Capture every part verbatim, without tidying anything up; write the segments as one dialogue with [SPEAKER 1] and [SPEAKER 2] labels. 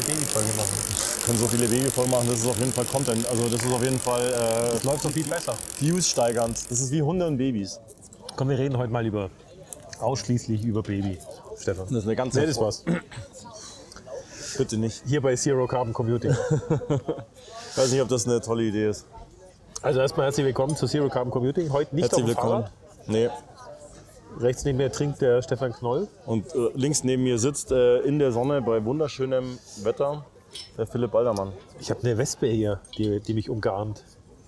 [SPEAKER 1] Babyfolge machen.
[SPEAKER 2] Wir können so viele Babyfolgen machen, das ist auf jeden Fall Content. Also das ist auf jeden Fall äh,
[SPEAKER 1] Das läuft so viel besser.
[SPEAKER 2] Views steigernd. Das ist wie Hunde und Babys.
[SPEAKER 1] Komm, wir reden heute mal über ausschließlich über Baby, Stefan.
[SPEAKER 2] Das ist eine ganze
[SPEAKER 1] Nee, das war's.
[SPEAKER 2] Bitte nicht.
[SPEAKER 1] Hier bei Zero Carbon Computing.
[SPEAKER 2] Ich weiß nicht, ob das eine tolle Idee ist.
[SPEAKER 1] Also erstmal herzlich willkommen zu Zero Carbon Computing. Heute nicht
[SPEAKER 2] Herzlich
[SPEAKER 1] auf dem
[SPEAKER 2] willkommen.
[SPEAKER 1] Fahrrad.
[SPEAKER 2] Nee.
[SPEAKER 1] Rechts neben mir trinkt der Stefan Knoll.
[SPEAKER 2] Und äh, links neben mir sitzt äh, in der Sonne bei wunderschönem Wetter der Philipp Baldermann.
[SPEAKER 1] Ich habe eine Wespe hier, die, die mich umgarnt.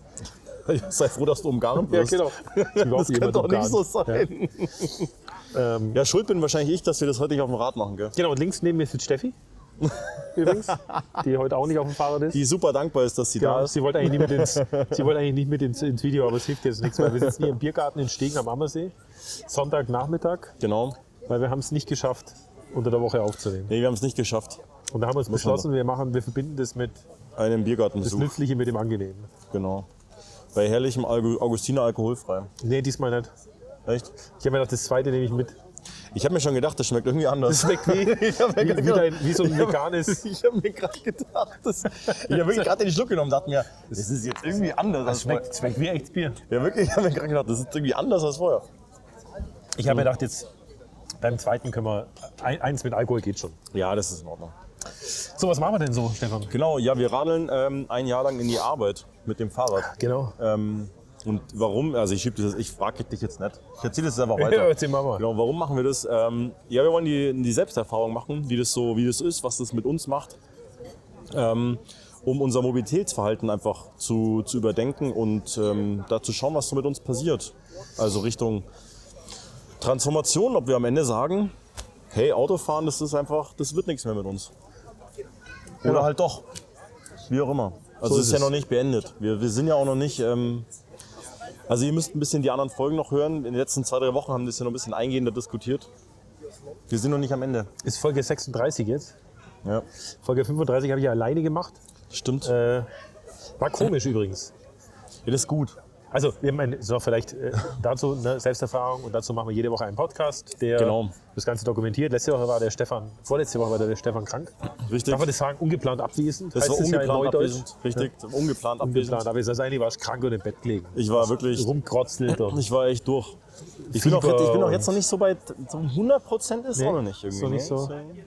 [SPEAKER 2] Sei froh, dass du umgarnt
[SPEAKER 1] Ja,
[SPEAKER 2] wirst.
[SPEAKER 1] genau.
[SPEAKER 2] Das könnte doch nicht so sein.
[SPEAKER 1] Ja. Ähm,
[SPEAKER 2] Ja, schuld bin wahrscheinlich ich, dass wir das heute nicht auf dem Rad machen, gell?
[SPEAKER 1] genau, und links neben mir sitzt Steffi. Übrigens, die heute auch nicht auf dem Fahrrad ist.
[SPEAKER 2] Die super dankbar ist, dass sie
[SPEAKER 1] Genau,
[SPEAKER 2] da ist.
[SPEAKER 1] sie wollte eigentlich nicht mit, ins, sie wollte eigentlich nicht mit ins, ins Video, aber es hilft jetzt nichts, weil wir sitzen hier im Biergarten in Stegen am Ammersee. Sonntagnachmittag,
[SPEAKER 2] Genau.
[SPEAKER 1] weil wir haben es nicht geschafft, unter der Woche aufzunehmen.
[SPEAKER 2] Nee, wir haben es nicht geschafft.
[SPEAKER 1] Und da haben wir uns beschlossen, wir, machen, wir verbinden das mit
[SPEAKER 2] Einen
[SPEAKER 1] das
[SPEAKER 2] Biergartenbesuch.
[SPEAKER 1] Nützliche mit dem Angenehmen.
[SPEAKER 2] Genau. Bei herrlichem Algu- Augustiner alkoholfrei.
[SPEAKER 1] Nee, diesmal nicht.
[SPEAKER 2] Echt?
[SPEAKER 1] Ich habe mir gedacht, das zweite nehme ich mit.
[SPEAKER 2] Ich habe mir schon gedacht, das schmeckt irgendwie anders.
[SPEAKER 1] Das schmeckt wie,
[SPEAKER 2] Ich hab mir
[SPEAKER 1] wie,
[SPEAKER 2] grad
[SPEAKER 1] wie, dein, wie so ein veganes.
[SPEAKER 2] Ich habe mir gerade gedacht, das, ich habe wirklich gerade den Schluck genommen und dachte mir, das ist jetzt irgendwie anders als vorher.
[SPEAKER 1] Schmeckt, schmeckt wie echtes Bier.
[SPEAKER 2] Ja, wirklich, ich habe mir gerade gedacht, das ist irgendwie anders als vorher.
[SPEAKER 1] Ich habe mir gedacht, jetzt beim zweiten können wir. Ein, eins mit Alkohol geht schon.
[SPEAKER 2] Ja, das ist in Ordnung.
[SPEAKER 1] So, was machen wir denn so, Stefan?
[SPEAKER 2] Genau, ja, wir radeln ähm, ein Jahr lang in die Arbeit mit dem Fahrrad.
[SPEAKER 1] Genau.
[SPEAKER 2] Ähm, und warum? Also ich schieb das, ich frage dich jetzt nicht. Ich erzähle das einfach weiter.
[SPEAKER 1] Ja, erzähl mal mal.
[SPEAKER 2] Genau, warum machen wir das? Ähm, ja, wir wollen die, die Selbsterfahrung machen, wie das so, wie das ist, was das mit uns macht, ähm, um unser Mobilitätsverhalten einfach zu, zu überdenken und ähm, da zu schauen, was so mit uns passiert. Also Richtung Transformation, ob wir am Ende sagen, hey, Autofahren, das ist einfach, das wird nichts mehr mit uns. Oder
[SPEAKER 1] Ja.
[SPEAKER 2] halt doch. Wie auch immer. Also
[SPEAKER 1] So
[SPEAKER 2] es ist
[SPEAKER 1] ist
[SPEAKER 2] ja
[SPEAKER 1] es.
[SPEAKER 2] noch nicht beendet. Wir, wir sind ja auch noch nicht. Ähm, also ihr müsst ein bisschen die anderen Folgen noch hören. In den letzten zwei, drei Wochen haben wir das ja noch ein bisschen eingehender diskutiert. Wir sind noch nicht am Ende.
[SPEAKER 1] Ist Folge sechsunddreißig jetzt.
[SPEAKER 2] Ja,
[SPEAKER 1] Folge fünfunddreißig habe ich ja alleine gemacht.
[SPEAKER 2] stimmt.
[SPEAKER 1] Äh, war komisch übrigens.
[SPEAKER 2] Ja, das ist gut.
[SPEAKER 1] Also, wir meinen, so vielleicht äh, dazu eine Selbsterfahrung und dazu machen wir jede Woche einen Podcast, der
[SPEAKER 2] Genau.
[SPEAKER 1] das Ganze dokumentiert. Letzte Woche war der Stefan, vorletzte Woche war der Stefan krank.
[SPEAKER 2] Richtig.
[SPEAKER 1] Darf man das sagen? Ungeplant abwesend?
[SPEAKER 2] Das
[SPEAKER 1] heißt
[SPEAKER 2] war
[SPEAKER 1] es ja in
[SPEAKER 2] ungeplant
[SPEAKER 1] Neudeutsch.
[SPEAKER 2] abwesend. Richtig, ungeplant abwesend.
[SPEAKER 1] Ungeplant abwesend. Also eigentlich war ich krank und im Bett gelegen.
[SPEAKER 2] Ich war wirklich,
[SPEAKER 1] Rumkrotzelt. Und
[SPEAKER 2] ich war echt durch. Ich bin, auch,
[SPEAKER 1] Fieber
[SPEAKER 2] jetzt- ich bin auch
[SPEAKER 1] und-
[SPEAKER 2] jetzt noch nicht so bei so hundert Prozent ist
[SPEAKER 1] Nee,
[SPEAKER 2] auch noch nicht irgendwie.
[SPEAKER 1] ist noch nicht
[SPEAKER 2] ne?
[SPEAKER 1] so.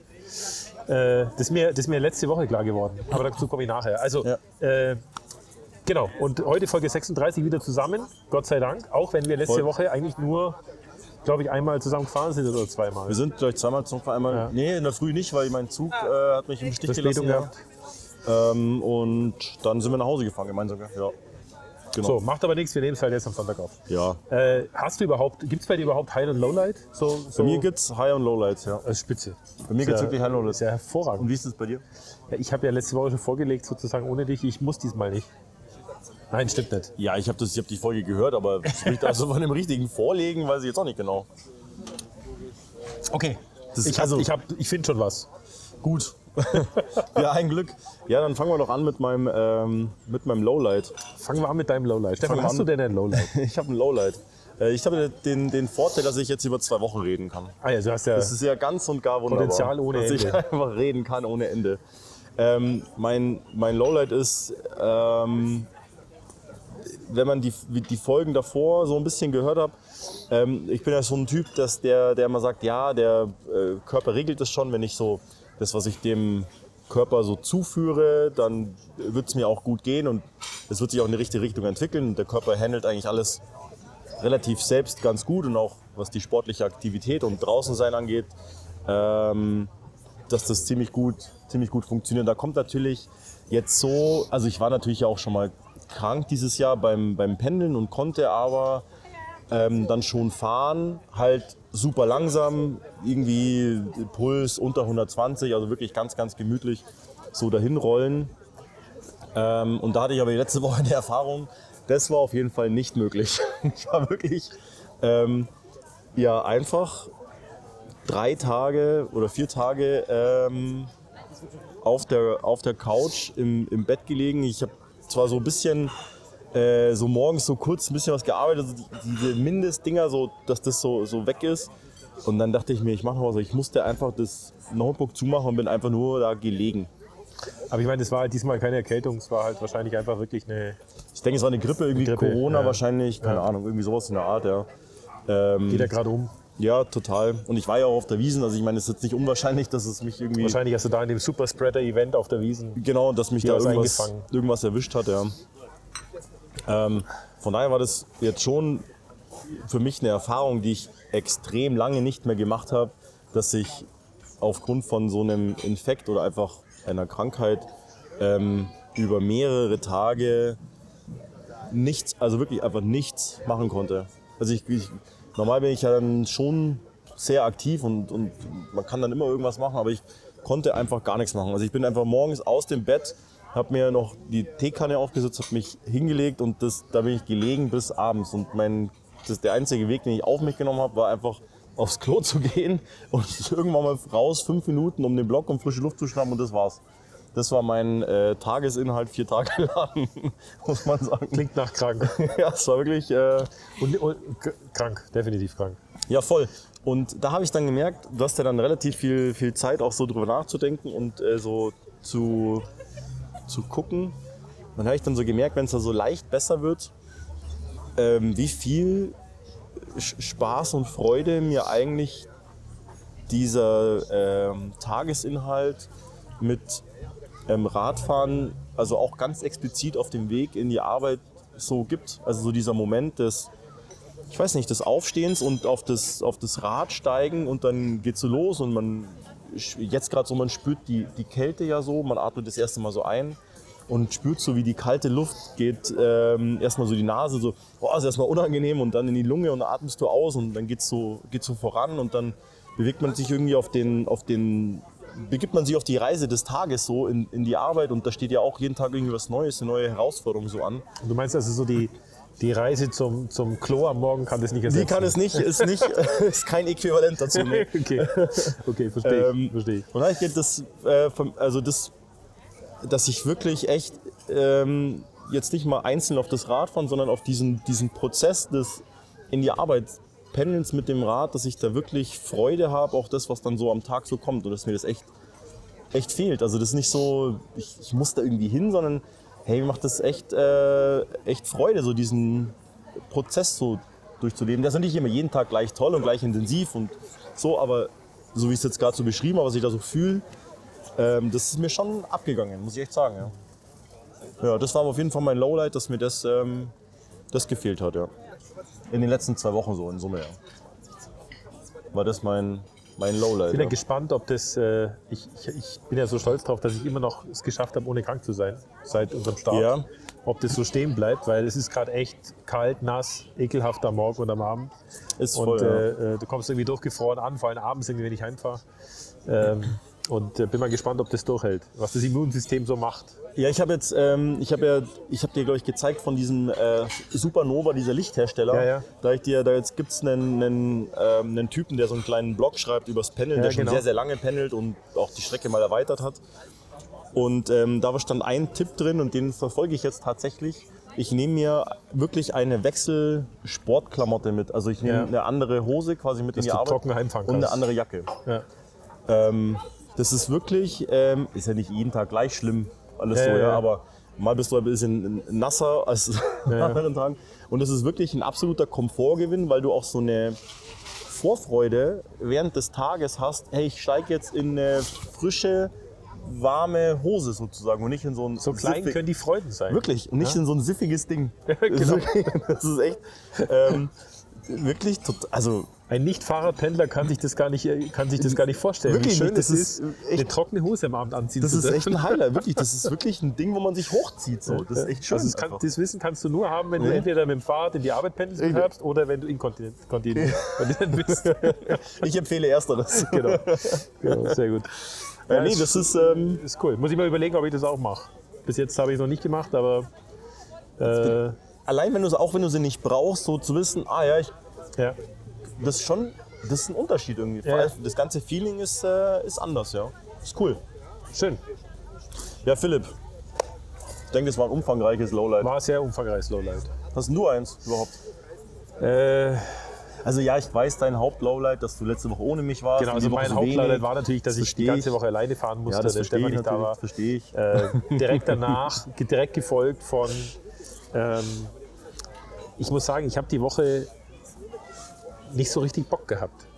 [SPEAKER 1] Äh, das, ist mir, das ist mir letzte Woche klar geworden. Aber dazu komme ich nachher. Also,
[SPEAKER 2] Ja.
[SPEAKER 1] äh, genau. Und heute Folge sechsunddreißig wieder zusammen. Gott sei Dank. Auch wenn wir letzte
[SPEAKER 2] Voll.
[SPEAKER 1] Woche eigentlich nur, glaube ich, einmal zusammen gefahren sind oder zweimal.
[SPEAKER 2] Wir sind gleich zweimal zum einmal.
[SPEAKER 1] Ja.
[SPEAKER 2] Nee, in der Früh nicht, weil mein Zug äh, hat mich im Stich
[SPEAKER 1] Verspätung
[SPEAKER 2] gelassen.
[SPEAKER 1] gehabt.
[SPEAKER 2] Ähm, und dann sind wir nach Hause gefahren, gemeinsam. Ja. Genau.
[SPEAKER 1] So, macht aber nichts. Wir nehmen es halt jetzt am Sonntag auf.
[SPEAKER 2] Ja.
[SPEAKER 1] Äh, hast du überhaupt, gibt es bei dir überhaupt High- und Lowlight? So, so
[SPEAKER 2] Bei mir gibt es High- und Lowlights, ja.
[SPEAKER 1] als Spitze.
[SPEAKER 2] Bei mir
[SPEAKER 1] Ist
[SPEAKER 2] gibt es
[SPEAKER 1] ja-
[SPEAKER 2] wirklich High- und Lowlights.
[SPEAKER 1] Ist ja hervorragend.
[SPEAKER 2] Und wie ist es bei dir?
[SPEAKER 1] Ja, ich habe ja letzte Woche schon vorgelegt, sozusagen ohne dich. Ich muss diesmal nicht. Nein, stimmt nicht.
[SPEAKER 2] Ja, ich habe hab die Folge gehört, aber spricht also von dem richtigen Vorlegen, weiß ich jetzt auch nicht genau.
[SPEAKER 1] Okay.
[SPEAKER 2] Das,
[SPEAKER 1] Ich, hab,
[SPEAKER 2] also,
[SPEAKER 1] ich, hab, ich finde schon was.
[SPEAKER 2] gut. Ja, ein Glück. Ja, dann fangen wir doch an mit meinem, ähm, mit meinem Lowlight.
[SPEAKER 1] Fangen wir an mit deinem Lowlight. Stefan,
[SPEAKER 2] Fangen wir
[SPEAKER 1] hast
[SPEAKER 2] an.
[SPEAKER 1] du denn ein Lowlight?
[SPEAKER 2] Ich habe ein Lowlight. Äh, Ich habe den, den Vorteil, dass ich jetzt über zwei Wochen reden kann.
[SPEAKER 1] Ah ja, du hast ja.
[SPEAKER 2] Das ist ja ganz und gar wunderbar.
[SPEAKER 1] Potenzial ohne
[SPEAKER 2] dass ich
[SPEAKER 1] Ende.
[SPEAKER 2] einfach reden kann ohne Ende. Ähm, mein, mein Lowlight ist, ähm, wenn man die, die Folgen davor so ein bisschen gehört hat, ähm, ich bin ja so ein Typ, dass der, der immer sagt, ja, der äh, Körper regelt es schon, wenn ich so das, was ich dem Körper so zuführe, dann wird es mir auch gut gehen und es wird sich auch in die richtige Richtung entwickeln. Und der Körper handelt eigentlich alles relativ selbst ganz gut und auch was die sportliche Aktivität und draußen sein angeht, ähm, dass das ziemlich gut, ziemlich gut funktioniert. Da kommt natürlich jetzt so, also ich war natürlich auch schon mal krank dieses Jahr beim, beim Pendeln und konnte aber ähm, dann schon fahren, halt super langsam, irgendwie Puls unter hundertzwanzig, also wirklich ganz, ganz gemütlich so dahin rollen. Ähm, und da hatte ich aber die letzte Woche eine Erfahrung, das war auf jeden Fall nicht möglich. Ich war wirklich ähm, ja, einfach drei Tage oder vier Tage ähm, auf, der, auf der Couch im, im Bett gelegen. Ich habe zwar so ein bisschen, äh, so morgens so kurz ein bisschen was gearbeitet, also die, diese Mindestdinger, so, dass das so, so weg ist. Und dann dachte ich mir, ich mache noch was. Ich musste einfach das Notebook zumachen und bin einfach nur da gelegen.
[SPEAKER 1] Aber ich meine, es war halt diesmal keine Erkältung, es war halt wahrscheinlich einfach wirklich eine...
[SPEAKER 2] Ich denke, es war eine Grippe, irgendwie
[SPEAKER 1] Grippe,
[SPEAKER 2] Corona
[SPEAKER 1] ja.
[SPEAKER 2] wahrscheinlich, keine
[SPEAKER 1] Ja.
[SPEAKER 2] Ahnung, irgendwie sowas in der Art, ja. Ähm,
[SPEAKER 1] Geht ja gerade um.
[SPEAKER 2] Ja, total. Und ich war ja auch auf der Wiesn, also ich meine, es ist jetzt nicht unwahrscheinlich, dass es mich irgendwie...
[SPEAKER 1] Wahrscheinlich hast du da in dem Superspreader-Event auf der Wiesn...
[SPEAKER 2] Genau, dass mich
[SPEAKER 1] Dir
[SPEAKER 2] da
[SPEAKER 1] was
[SPEAKER 2] irgendwas,
[SPEAKER 1] eingefangen.
[SPEAKER 2] irgendwas erwischt hat, ja. Ähm, von daher war das jetzt schon für mich eine Erfahrung, die ich extrem lange nicht mehr gemacht habe, dass ich aufgrund von so einem Infekt oder einfach einer Krankheit ähm, über mehrere Tage nichts, also wirklich einfach nichts machen konnte. Also ich, ich, normal bin ich ja dann schon sehr aktiv und, und man kann dann immer irgendwas machen, aber ich konnte einfach gar nichts machen. Also ich bin einfach morgens aus dem Bett, habe mir noch die Teekanne aufgesetzt, habe mich hingelegt und das, da bin ich gelegen bis abends. Und mein, das ist der einzige Weg, den ich auf mich genommen habe, war einfach aufs Klo zu gehen und irgendwann mal raus, fünf Minuten um den Block, um frische Luft zu schnappen und das war's. Das war mein äh, Tagesinhalt vier Tage lang, muss man sagen.
[SPEAKER 1] Klingt nach krank.
[SPEAKER 2] Ja, es war wirklich... Äh,
[SPEAKER 1] Und, und, k- krank, definitiv krank.
[SPEAKER 2] Ja, voll. Und da habe ich dann gemerkt, du hast ja dann relativ viel, viel Zeit, auch so drüber nachzudenken und äh, so zu, zu gucken. Dann habe ich dann so gemerkt, wenn es da so leicht besser wird, ähm, wie viel Sch- Spaß und Freude mir eigentlich dieser ähm, Tagesinhalt mit ähm, Radfahren, also auch ganz explizit auf dem Weg in die Arbeit so gibt. Also so dieser Moment des, ich weiß nicht, des Aufstehens und auf das, auf das Rad steigen und dann geht's so los und man, jetzt gerade so, man spürt die, die Kälte ja so, man atmet das erste Mal so ein und spürt so, wie die kalte Luft geht, ähm, erstmal so die Nase, so, boah, ist erstmal unangenehm und dann in die Lunge und dann atmest du aus und dann geht's so, geht's so voran und dann bewegt man sich irgendwie auf den, auf den, begibt man sich auf die Reise des Tages so in, in die Arbeit und da steht ja auch jeden Tag irgendwie was Neues, eine neue Herausforderung so an.
[SPEAKER 1] Und du meinst also so die, die Reise zum, zum Klo am Morgen kann das nicht ersetzen?
[SPEAKER 2] Die kann es nicht, ist nicht, ist kein Äquivalent dazu. Nee.
[SPEAKER 1] Okay, okay, verstehe ich.
[SPEAKER 2] Ähm,
[SPEAKER 1] Versteh ich.
[SPEAKER 2] Und da geht das, äh, vom- also das, dass ich wirklich echt ähm, jetzt nicht mal einzeln auf das Rad fahren, sondern auf diesen, diesen Prozess des in die Arbeit Pendelns mit dem Rad, dass ich da wirklich Freude habe, auch das, was dann so am Tag so kommt und dass mir das echt, echt fehlt. Also das ist nicht so, ich, ich muss da irgendwie hin, sondern hey, mir macht das echt, äh, echt Freude, so diesen Prozess so durchzuleben. Der ist natürlich immer jeden Tag gleich toll und gleich intensiv und so, aber so wie ich es jetzt gerade so beschrieben habe, was ich da so fühle, ähm, das ist mir schon abgegangen, muss ich echt sagen. Ja, ja das war auf jeden Fall mein Lowlight, dass mir das, ähm, das gefehlt hat. Ja. In den letzten zwei Wochen so in Summe. Ja. War das mein, mein Lowlight.
[SPEAKER 1] Ich bin ja
[SPEAKER 2] Ja.
[SPEAKER 1] gespannt, ob das, äh, ich, ich, ich bin ja so stolz drauf, dass ich immer noch es geschafft habe, ohne krank zu sein, seit unserem Start.
[SPEAKER 2] Ja.
[SPEAKER 1] Ob das so stehen bleibt, weil es ist gerade echt kalt, nass, ekelhaft am Morgen und am Abend.
[SPEAKER 2] Ist
[SPEAKER 1] Und
[SPEAKER 2] voll, ja.
[SPEAKER 1] äh, äh, du kommst irgendwie durchgefroren an, vor allem abends, irgendwie, wenn ich heimfahre. Ähm, und äh, bin mal gespannt, ob das durchhält, was das Immunsystem so macht.
[SPEAKER 2] Ja, ich habe jetzt, ähm, ich habe ja, ich habe dir glaube ich gezeigt von diesem äh, Supernova, dieser Lichthersteller.
[SPEAKER 1] Ja, ja.
[SPEAKER 2] Da ich dir, da jetzt gibt's einen, einen, ähm, einen Typen, der so einen kleinen Blog schreibt übers Pendeln,
[SPEAKER 1] Ja,
[SPEAKER 2] der schon
[SPEAKER 1] genau.
[SPEAKER 2] sehr, sehr lange pendelt und auch die Strecke mal erweitert hat. Und ähm, da stand ein Tipp drin und den verfolge ich jetzt tatsächlich. Ich nehme mir wirklich eine Wechsel-Sportklamotte mit. Also ich nehme
[SPEAKER 1] Ja.
[SPEAKER 2] eine andere Hose quasi mit
[SPEAKER 1] Dass
[SPEAKER 2] in die
[SPEAKER 1] du
[SPEAKER 2] Arbeit
[SPEAKER 1] trocken heimfahren
[SPEAKER 2] und eine
[SPEAKER 1] kannst.
[SPEAKER 2] andere Jacke.
[SPEAKER 1] Ja.
[SPEAKER 2] Ähm, das ist wirklich, ähm, ist ja nicht jeden Tag gleich schlimm, alles
[SPEAKER 1] Ja,
[SPEAKER 2] so,
[SPEAKER 1] ja,
[SPEAKER 2] ja,
[SPEAKER 1] ja.
[SPEAKER 2] aber mal bist du ein bisschen nasser als an
[SPEAKER 1] ja.
[SPEAKER 2] anderen Tagen. Und das ist wirklich ein absoluter Komfortgewinn, weil du auch so eine Vorfreude während des Tages hast, hey, ich steige jetzt in eine frische, warme Hose sozusagen und nicht in so ein
[SPEAKER 1] So klein
[SPEAKER 2] siffig-
[SPEAKER 1] können die Freuden sein.
[SPEAKER 2] Wirklich, und nicht
[SPEAKER 1] Ja?
[SPEAKER 2] in so ein siffiges Ding. Das ist
[SPEAKER 1] Genau.
[SPEAKER 2] wirklich- Das ist echt, ähm, wirklich, tot, also
[SPEAKER 1] Ein Nicht-Fahrradpendler kann sich das gar nicht, kann sich das gar nicht vorstellen,
[SPEAKER 2] Wirklich
[SPEAKER 1] wie schön
[SPEAKER 2] nicht,
[SPEAKER 1] das
[SPEAKER 2] das
[SPEAKER 1] ist,
[SPEAKER 2] ist echt-
[SPEAKER 1] eine trockene Hose am Abend anziehen
[SPEAKER 2] das
[SPEAKER 1] zu
[SPEAKER 2] ist
[SPEAKER 1] dürfen.
[SPEAKER 2] echt ein Highlight, wirklich. Das ist wirklich ein Ding, wo man sich hochzieht. So. Das ist echt schön.
[SPEAKER 1] Also das, kann,
[SPEAKER 2] einfach.
[SPEAKER 1] das Wissen kannst du nur haben, wenn du
[SPEAKER 2] Nee.
[SPEAKER 1] entweder mit dem Fahrrad in die Arbeit pendelst im
[SPEAKER 2] Richtig.
[SPEAKER 1] Herbst oder wenn du inkontinent kontinent, kontinent bist.
[SPEAKER 2] Ich empfehle ersteres.
[SPEAKER 1] genau. genau, sehr gut.
[SPEAKER 2] Ja,
[SPEAKER 1] Ja,
[SPEAKER 2] nee,
[SPEAKER 1] ist-
[SPEAKER 2] das ist, ähm,
[SPEAKER 1] Ist cool. Muss ich mal überlegen, ob ich das auch mache. Bis jetzt habe ich es noch nicht gemacht, aber äh,
[SPEAKER 2] allein wenn du auch wenn du sie nicht brauchst, so zu wissen, ah ja, ich,
[SPEAKER 1] ja.
[SPEAKER 2] das ist schon, das ist ein Unterschied irgendwie.
[SPEAKER 1] Ja, ja.
[SPEAKER 2] Das ganze Feeling ist, äh, ist anders, ja. Ist cool.
[SPEAKER 1] Schön.
[SPEAKER 2] Ja, Philipp, ich denke, das war ein umfangreiches Lowlight.
[SPEAKER 1] War sehr umfangreiches Lowlight.
[SPEAKER 2] Hast denn du eins überhaupt?
[SPEAKER 1] Äh,
[SPEAKER 2] Also ja, ich weiß dein Haupt-Lowlight, dass du letzte Woche ohne mich warst.
[SPEAKER 1] Genau, also mein
[SPEAKER 2] so
[SPEAKER 1] Hauptlowlight war natürlich, dass
[SPEAKER 2] das
[SPEAKER 1] ich die ganze Woche alleine fahren musste,
[SPEAKER 2] Ja, das
[SPEAKER 1] der
[SPEAKER 2] verstehe
[SPEAKER 1] Stefan
[SPEAKER 2] ich
[SPEAKER 1] nicht da
[SPEAKER 2] natürlich,
[SPEAKER 1] war.
[SPEAKER 2] verstehe ich.
[SPEAKER 1] Äh, direkt danach, direkt gefolgt von, ähm, ich muss sagen, ich habe die Woche nicht so richtig Bock gehabt.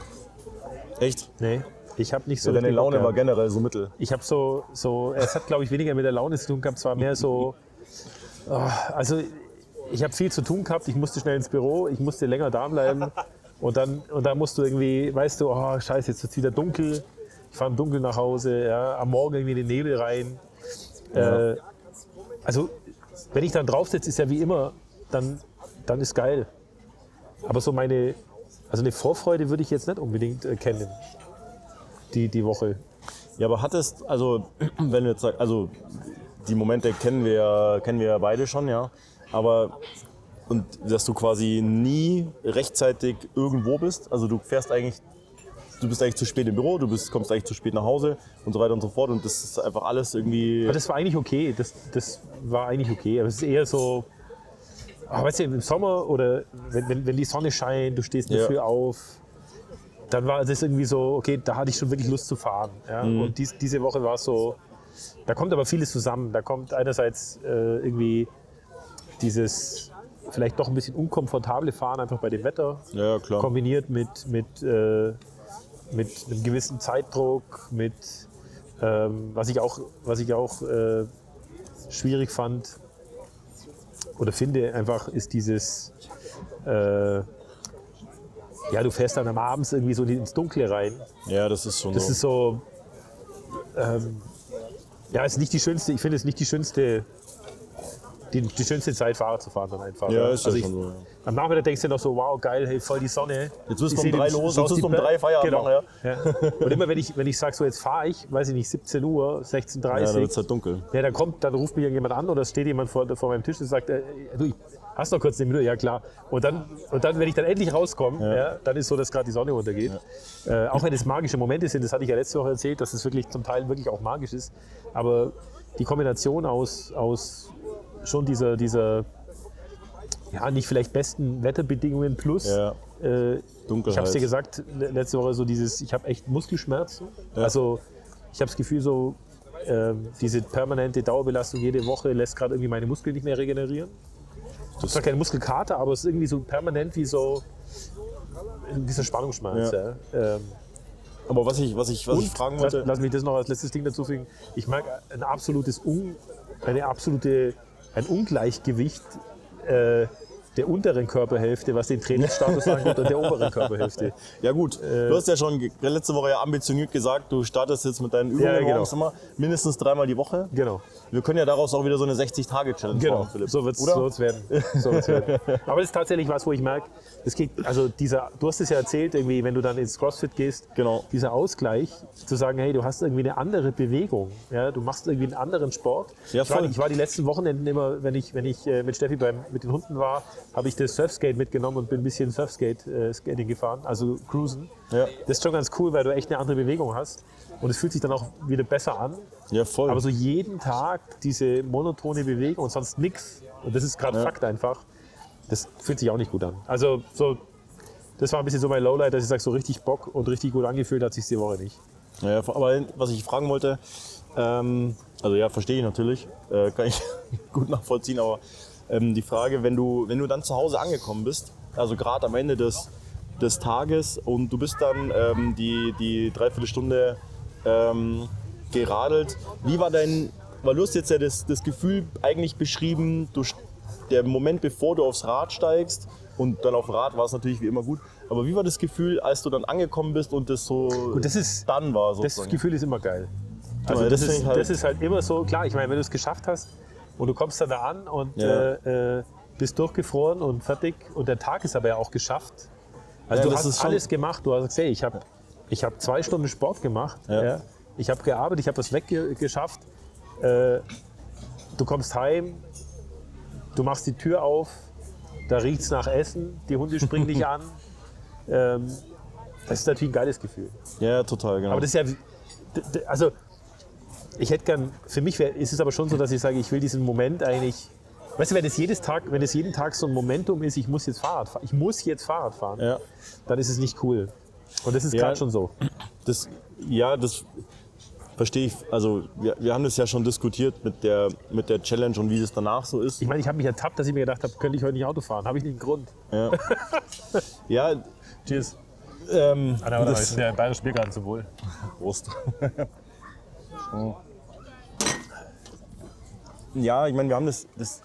[SPEAKER 2] Echt?
[SPEAKER 1] Nee, ich habe nicht so
[SPEAKER 2] Ja, deine
[SPEAKER 1] richtig Bock
[SPEAKER 2] Laune war
[SPEAKER 1] gehabt.
[SPEAKER 2] generell so mittel.
[SPEAKER 1] Ich habe so, so, es hat glaube ich weniger mit der Laune zu tun gehabt, es war mehr so, oh, also ich habe viel zu tun gehabt, ich musste schnell ins Büro, ich musste länger da bleiben und dann, und dann musst du irgendwie, weißt du, oh scheiße, jetzt wird es wieder dunkel, ich fahre im Dunkeln nach Hause, ja, am Morgen irgendwie in den Nebel rein.
[SPEAKER 2] Ja.
[SPEAKER 1] Äh, also wenn ich dann drauf sitze, ist ja wie immer, dann, dann ist geil. Aber so meine, also eine Vorfreude würde ich jetzt nicht unbedingt äh, kennen, die, die Woche.
[SPEAKER 2] Ja, aber hattest, also wenn du jetzt sagst, also die Momente kennen wir, kennen wir ja beide schon, ja. Aber und dass du quasi nie rechtzeitig irgendwo bist, also du fährst eigentlich, du bist eigentlich zu spät im Büro, du bist, kommst eigentlich zu spät nach Hause und so weiter und so fort und das ist einfach alles irgendwie.
[SPEAKER 1] Aber das war eigentlich okay, das, das war eigentlich okay, aber es ist eher so, oh, weißt du, im Sommer oder wenn, wenn, wenn die Sonne scheint, du stehst
[SPEAKER 2] Ja.
[SPEAKER 1] früh auf, dann war das irgendwie so, okay, da hatte ich schon wirklich Lust zu fahren. Ja?
[SPEAKER 2] Mhm.
[SPEAKER 1] Und dies, diese Woche war es so, da kommt aber vieles zusammen. Da kommt einerseits äh, irgendwie dieses vielleicht doch ein bisschen unkomfortable Fahren einfach bei dem Wetter,
[SPEAKER 2] Ja, klar.
[SPEAKER 1] kombiniert mit, mit, äh, mit einem gewissen Zeitdruck, mit ähm, was ich auch, was ich auch äh, schwierig fand oder finde einfach, ist dieses äh, ja, du fährst dann am Abends irgendwie so ins Dunkle rein.
[SPEAKER 2] Ja, das ist schon
[SPEAKER 1] Das
[SPEAKER 2] so.
[SPEAKER 1] ist so, ähm, ja, ist nicht die schönste, ich finde es nicht die schönste, die, die schönste Zeit, Fahrrad zu fahren dann einfach.
[SPEAKER 2] Ja, ist ja
[SPEAKER 1] also ich,
[SPEAKER 2] schon so, ja.
[SPEAKER 1] Am Nachmittag denkst du noch so, wow, geil, hey, voll die Sonne.
[SPEAKER 2] Jetzt müssen
[SPEAKER 1] Ich
[SPEAKER 2] wir um
[SPEAKER 1] seh
[SPEAKER 2] drei
[SPEAKER 1] den-
[SPEAKER 2] los,
[SPEAKER 1] schaust
[SPEAKER 2] jetzt müssen
[SPEAKER 1] die
[SPEAKER 2] wir um
[SPEAKER 1] Ber-
[SPEAKER 2] drei Feierabend
[SPEAKER 1] genau.
[SPEAKER 2] machen,
[SPEAKER 1] Ja. Und immer wenn ich, wenn ich sage, so jetzt fahre ich, weiß ich nicht, siebzehn Uhr, sechzehn Uhr
[SPEAKER 2] Ja, dann
[SPEAKER 1] dreißig,
[SPEAKER 2] wird es halt dunkel.
[SPEAKER 1] ja, dann kommt, dann ruft mich irgendjemand an oder steht jemand vor, vor meinem Tisch und sagt, äh, du, ich- hast noch kurz eine Minute? Ja, klar. Und dann, und dann, wenn ich dann endlich rauskomme,
[SPEAKER 2] Ja.
[SPEAKER 1] ja, dann ist so, dass gerade die Sonne untergeht. Äh, auch wenn es magische Momente sind, das hatte ich ja letzte Woche erzählt, dass es wirklich zum Teil wirklich auch magisch ist. Aber die Kombination aus, aus schon dieser, dieser ja, nicht vielleicht besten Wetterbedingungen plus,
[SPEAKER 2] Ja.
[SPEAKER 1] äh,
[SPEAKER 2] Dunkelheit.
[SPEAKER 1] ich habe es dir gesagt, le- letzte Woche so dieses, ich habe echt Muskelschmerzen.
[SPEAKER 2] Ja.
[SPEAKER 1] Also ich habe das Gefühl so, ähm, diese permanente Dauerbelastung jede Woche lässt gerade irgendwie meine Muskeln nicht mehr regenerieren. Das ist zwar keine Muskelkater, aber es ist irgendwie so permanent wie so dieser Spannungsschmerz.
[SPEAKER 2] Ja.
[SPEAKER 1] Ja. Ähm,
[SPEAKER 2] Aber was ich, was ich, was ich
[SPEAKER 1] und,
[SPEAKER 2] fragen
[SPEAKER 1] lass,
[SPEAKER 2] wollte.
[SPEAKER 1] lass mich das noch als letztes Ding dazu fügen. Ich mag ein absolutes Un, eine absolute, ein Ungleichgewicht äh, der unteren Körperhälfte, was den Trainingsstatus angeht, und der oberen Körperhälfte.
[SPEAKER 2] Ja gut, du hast ja schon ge- letzte Woche ja ambitioniert gesagt, du startest jetzt mit deinen Übungen
[SPEAKER 1] Ja, genau.
[SPEAKER 2] morgens immer mindestens dreimal die Woche.
[SPEAKER 1] Genau.
[SPEAKER 2] Wir können ja daraus auch wieder so eine sechzig-Tage-Challenge
[SPEAKER 1] Genau,
[SPEAKER 2] machen, Philipp.
[SPEAKER 1] so wird es
[SPEAKER 2] Oder?
[SPEAKER 1] so wird's werden. So wird's werden. Aber das ist tatsächlich was, wo ich merke, es geht, also dieser, du hast es ja erzählt, irgendwie, wenn du dann ins CrossFit gehst,
[SPEAKER 2] Genau.
[SPEAKER 1] dieser Ausgleich, zu sagen, hey, du hast irgendwie eine andere Bewegung, ja, du machst irgendwie einen anderen Sport.
[SPEAKER 2] Ja,
[SPEAKER 1] ich, war,
[SPEAKER 2] voll.
[SPEAKER 1] ich war die letzten Wochenenden immer, wenn ich, wenn ich äh, mit Steffi beim, mit den Hunden war, habe ich das Surfskate mitgenommen und bin ein bisschen Surfskate-Skating gefahren, also cruisen.
[SPEAKER 2] Ja.
[SPEAKER 1] Das ist schon ganz cool, weil du echt eine andere Bewegung hast und es fühlt sich dann auch wieder besser an.
[SPEAKER 2] Ja, voll.
[SPEAKER 1] Aber so jeden Tag diese monotone Bewegung und sonst nichts, und das ist gerade
[SPEAKER 2] Ja.
[SPEAKER 1] Fakt einfach, das fühlt sich auch nicht gut an. Also so, das war ein bisschen so mein Lowlight, dass ich sage, so richtig Bock und richtig gut angefühlt hat sich die Woche nicht.
[SPEAKER 2] Ja, aber was ich fragen wollte, ähm, also ja, verstehe ich natürlich, äh, kann ich gut nachvollziehen, aber ähm, die Frage, wenn du, wenn du dann zu Hause angekommen bist, also gerade am Ende des, des Tages und du bist dann ähm, die, die Dreiviertelstunde ähm, geradelt, wie war dein, weil du hast jetzt ja das, das Gefühl eigentlich beschrieben, du, der Moment, bevor du aufs Rad steigst, und dann auf dem Rad war es natürlich wie immer gut, aber wie war das Gefühl, als du dann angekommen bist und das so
[SPEAKER 1] Gut, das ist-
[SPEAKER 2] dann war?
[SPEAKER 1] Das
[SPEAKER 2] Sozusagen?
[SPEAKER 1] Gefühl ist immer geil.
[SPEAKER 2] Genau,
[SPEAKER 1] Also
[SPEAKER 2] das
[SPEAKER 1] das,
[SPEAKER 2] finde
[SPEAKER 1] ist,
[SPEAKER 2] ich halt-
[SPEAKER 1] das ist halt immer so, klar, ich meine, wenn du es geschafft hast und du kommst dann da an und
[SPEAKER 2] Ja.
[SPEAKER 1] äh, äh, bist durchgefroren und fertig und der Tag ist aber ja auch geschafft. Also
[SPEAKER 2] Ja,
[SPEAKER 1] du
[SPEAKER 2] das
[SPEAKER 1] hast
[SPEAKER 2] ist schon-
[SPEAKER 1] alles gemacht, du hast gesagt, hey, ich habe ich hab zwei Stunden Sport gemacht,
[SPEAKER 2] Ja.
[SPEAKER 1] ja. Ich habe gearbeitet, ich habe das weggeschafft. Äh, du kommst heim, du machst die Tür auf, da riecht es nach Essen, die Hunde springen dich an. Ähm, das ist natürlich ein geiles Gefühl.
[SPEAKER 2] Ja, total, genau.
[SPEAKER 1] Aber das ist ja, d- d- also ich hätte gern, für mich wär, ist es aber schon so, dass ich sage, ich will diesen Moment eigentlich Weißt du, wenn es jedes Tag, wenn es jeden Tag so ein Momentum ist, ich muss jetzt Fahrrad fahren, ich muss jetzt Fahrrad fahren,
[SPEAKER 2] Ja.
[SPEAKER 1] dann ist es nicht cool. Und das ist
[SPEAKER 2] Ja.
[SPEAKER 1] gerade schon so.
[SPEAKER 2] Das, ja, das verstehe ich. Also wir, wir haben das ja schon diskutiert mit der, mit der Challenge und wie es danach so ist.
[SPEAKER 1] Ich meine, ich habe mich ertappt, dass ich mir gedacht habe, könnte ich heute nicht Auto fahren? Habe ich nicht einen Grund.
[SPEAKER 2] Ja, ja
[SPEAKER 1] Cheers.
[SPEAKER 2] ähm,
[SPEAKER 1] Ah,
[SPEAKER 2] das,
[SPEAKER 1] ist der bayerische Biergarten zum Wohl.
[SPEAKER 2] Prost. Ja, ich meine, wir haben das, das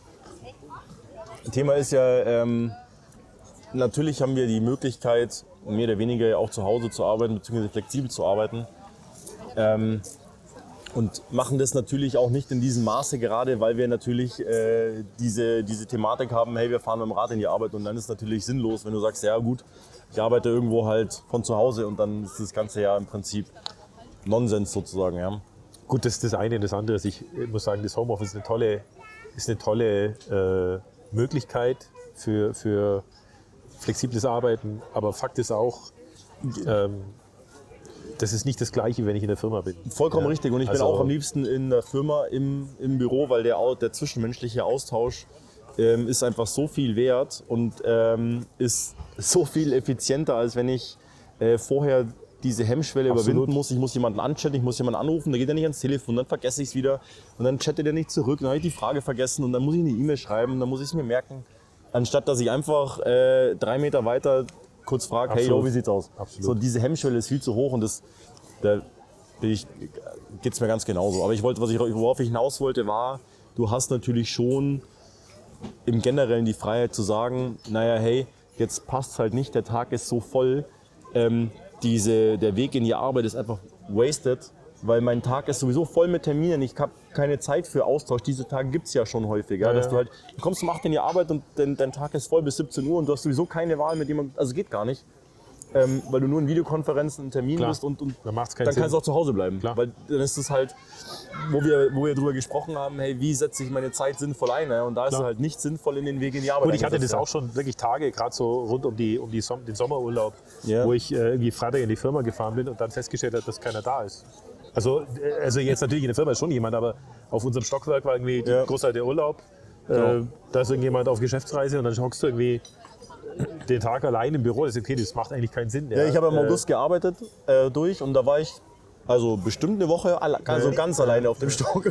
[SPEAKER 2] Thema ist ja, ähm, natürlich haben wir die Möglichkeit, mehr oder weniger auch zu Hause zu arbeiten, beziehungsweise flexibel zu arbeiten. Ähm, und machen das natürlich auch nicht in diesem Maße, gerade weil wir natürlich äh, diese, diese Thematik haben, hey, wir fahren mit dem Rad in die Arbeit, und dann ist es natürlich sinnlos, wenn du sagst, ja gut, ich arbeite irgendwo halt von zu Hause, und dann ist das Ganze ja im Prinzip Nonsens sozusagen. Ja.
[SPEAKER 1] Gut, das ist das eine. Das andere ist, ich muss sagen, das Homeoffice ist eine tolle, ist eine tolle äh, Möglichkeit für, für flexibles Arbeiten. Aber Fakt ist auch, ähm, das ist nicht das Gleiche, wenn ich in der Firma bin.
[SPEAKER 2] Vollkommen
[SPEAKER 1] Ja.
[SPEAKER 2] richtig. Und ich
[SPEAKER 1] Also-
[SPEAKER 2] bin auch am liebsten in der Firma, im, im Büro, weil der, au- der zwischenmenschliche Austausch ähm, ist einfach so viel wert und ähm, ist so viel effizienter, als wenn ich äh, vorher diese Hemmschwelle
[SPEAKER 1] Absolut.
[SPEAKER 2] überwinden muss. Ich muss jemanden anchatten, ich muss jemanden anrufen, da geht er nicht ans Telefon, dann vergesse ich es wieder und dann chattet er nicht zurück, dann habe ich die Frage vergessen und dann muss ich eine E-Mail schreiben, dann muss ich es mir merken, anstatt dass ich einfach äh, drei Meter weiter kurz frage, hey,
[SPEAKER 1] Absolut.
[SPEAKER 2] yo, wie sieht's aus?
[SPEAKER 1] Absolut.
[SPEAKER 2] So, diese Hemmschwelle ist viel zu hoch und das, da geht es mir ganz genauso. Aber ich wollte, was ich, worauf ich hinaus wollte, war, du hast natürlich schon im Generellen die Freiheit zu sagen, naja, hey, jetzt passt halt nicht, der Tag ist so voll, ähm, diese, der Weg in die Arbeit ist einfach wasted, weil mein Tag ist sowieso voll mit Terminen, ich habe keine Zeit für Austausch, diese Tage gibt es ja schon häufiger,
[SPEAKER 1] Ja,
[SPEAKER 2] dass
[SPEAKER 1] ja.
[SPEAKER 2] du halt, du kommst um acht in die Arbeit und dein, dein Tag ist voll bis siebzehn Uhr und du hast sowieso keine Wahl mit jemandem, also geht gar nicht, ähm, weil du nur in Videokonferenzen, in Terminen
[SPEAKER 1] Klar.
[SPEAKER 2] bist und, und
[SPEAKER 1] Dann macht's keinen
[SPEAKER 2] dann
[SPEAKER 1] Sinn.
[SPEAKER 2] kannst du auch zu Hause bleiben,
[SPEAKER 1] Klar.
[SPEAKER 2] weil dann ist es halt, wo wir, wo wir drüber gesprochen haben, hey, wie setze ich meine Zeit sinnvoll ein, ne? Und da ist
[SPEAKER 1] Klar.
[SPEAKER 2] es halt nicht sinnvoll in den Weg in die Arbeit.
[SPEAKER 1] Gut, ich hatte das
[SPEAKER 2] eingesetzt,
[SPEAKER 1] auch schon wirklich Tage, gerade so rund um, die, um die Som den Sommerurlaub,
[SPEAKER 2] Ja.
[SPEAKER 1] wo ich äh, irgendwie Freitag in die Firma gefahren bin und dann festgestellt habe, dass keiner da ist. Also, äh, also jetzt natürlich in der Firma ist schon jemand, aber auf unserem Stockwerk war irgendwie die
[SPEAKER 2] Ja.
[SPEAKER 1] Großteil der Urlaub. Äh,
[SPEAKER 2] Genau.
[SPEAKER 1] Da ist irgendjemand auf Geschäftsreise und dann hockst du irgendwie den Tag allein im Büro. Das ist okay, das macht eigentlich keinen Sinn.
[SPEAKER 2] Ja, ich habe im
[SPEAKER 1] Äh,
[SPEAKER 2] August gearbeitet äh, durch und da war ich also bestimmt eine Woche alle, also ganz alleine auf dem Stock.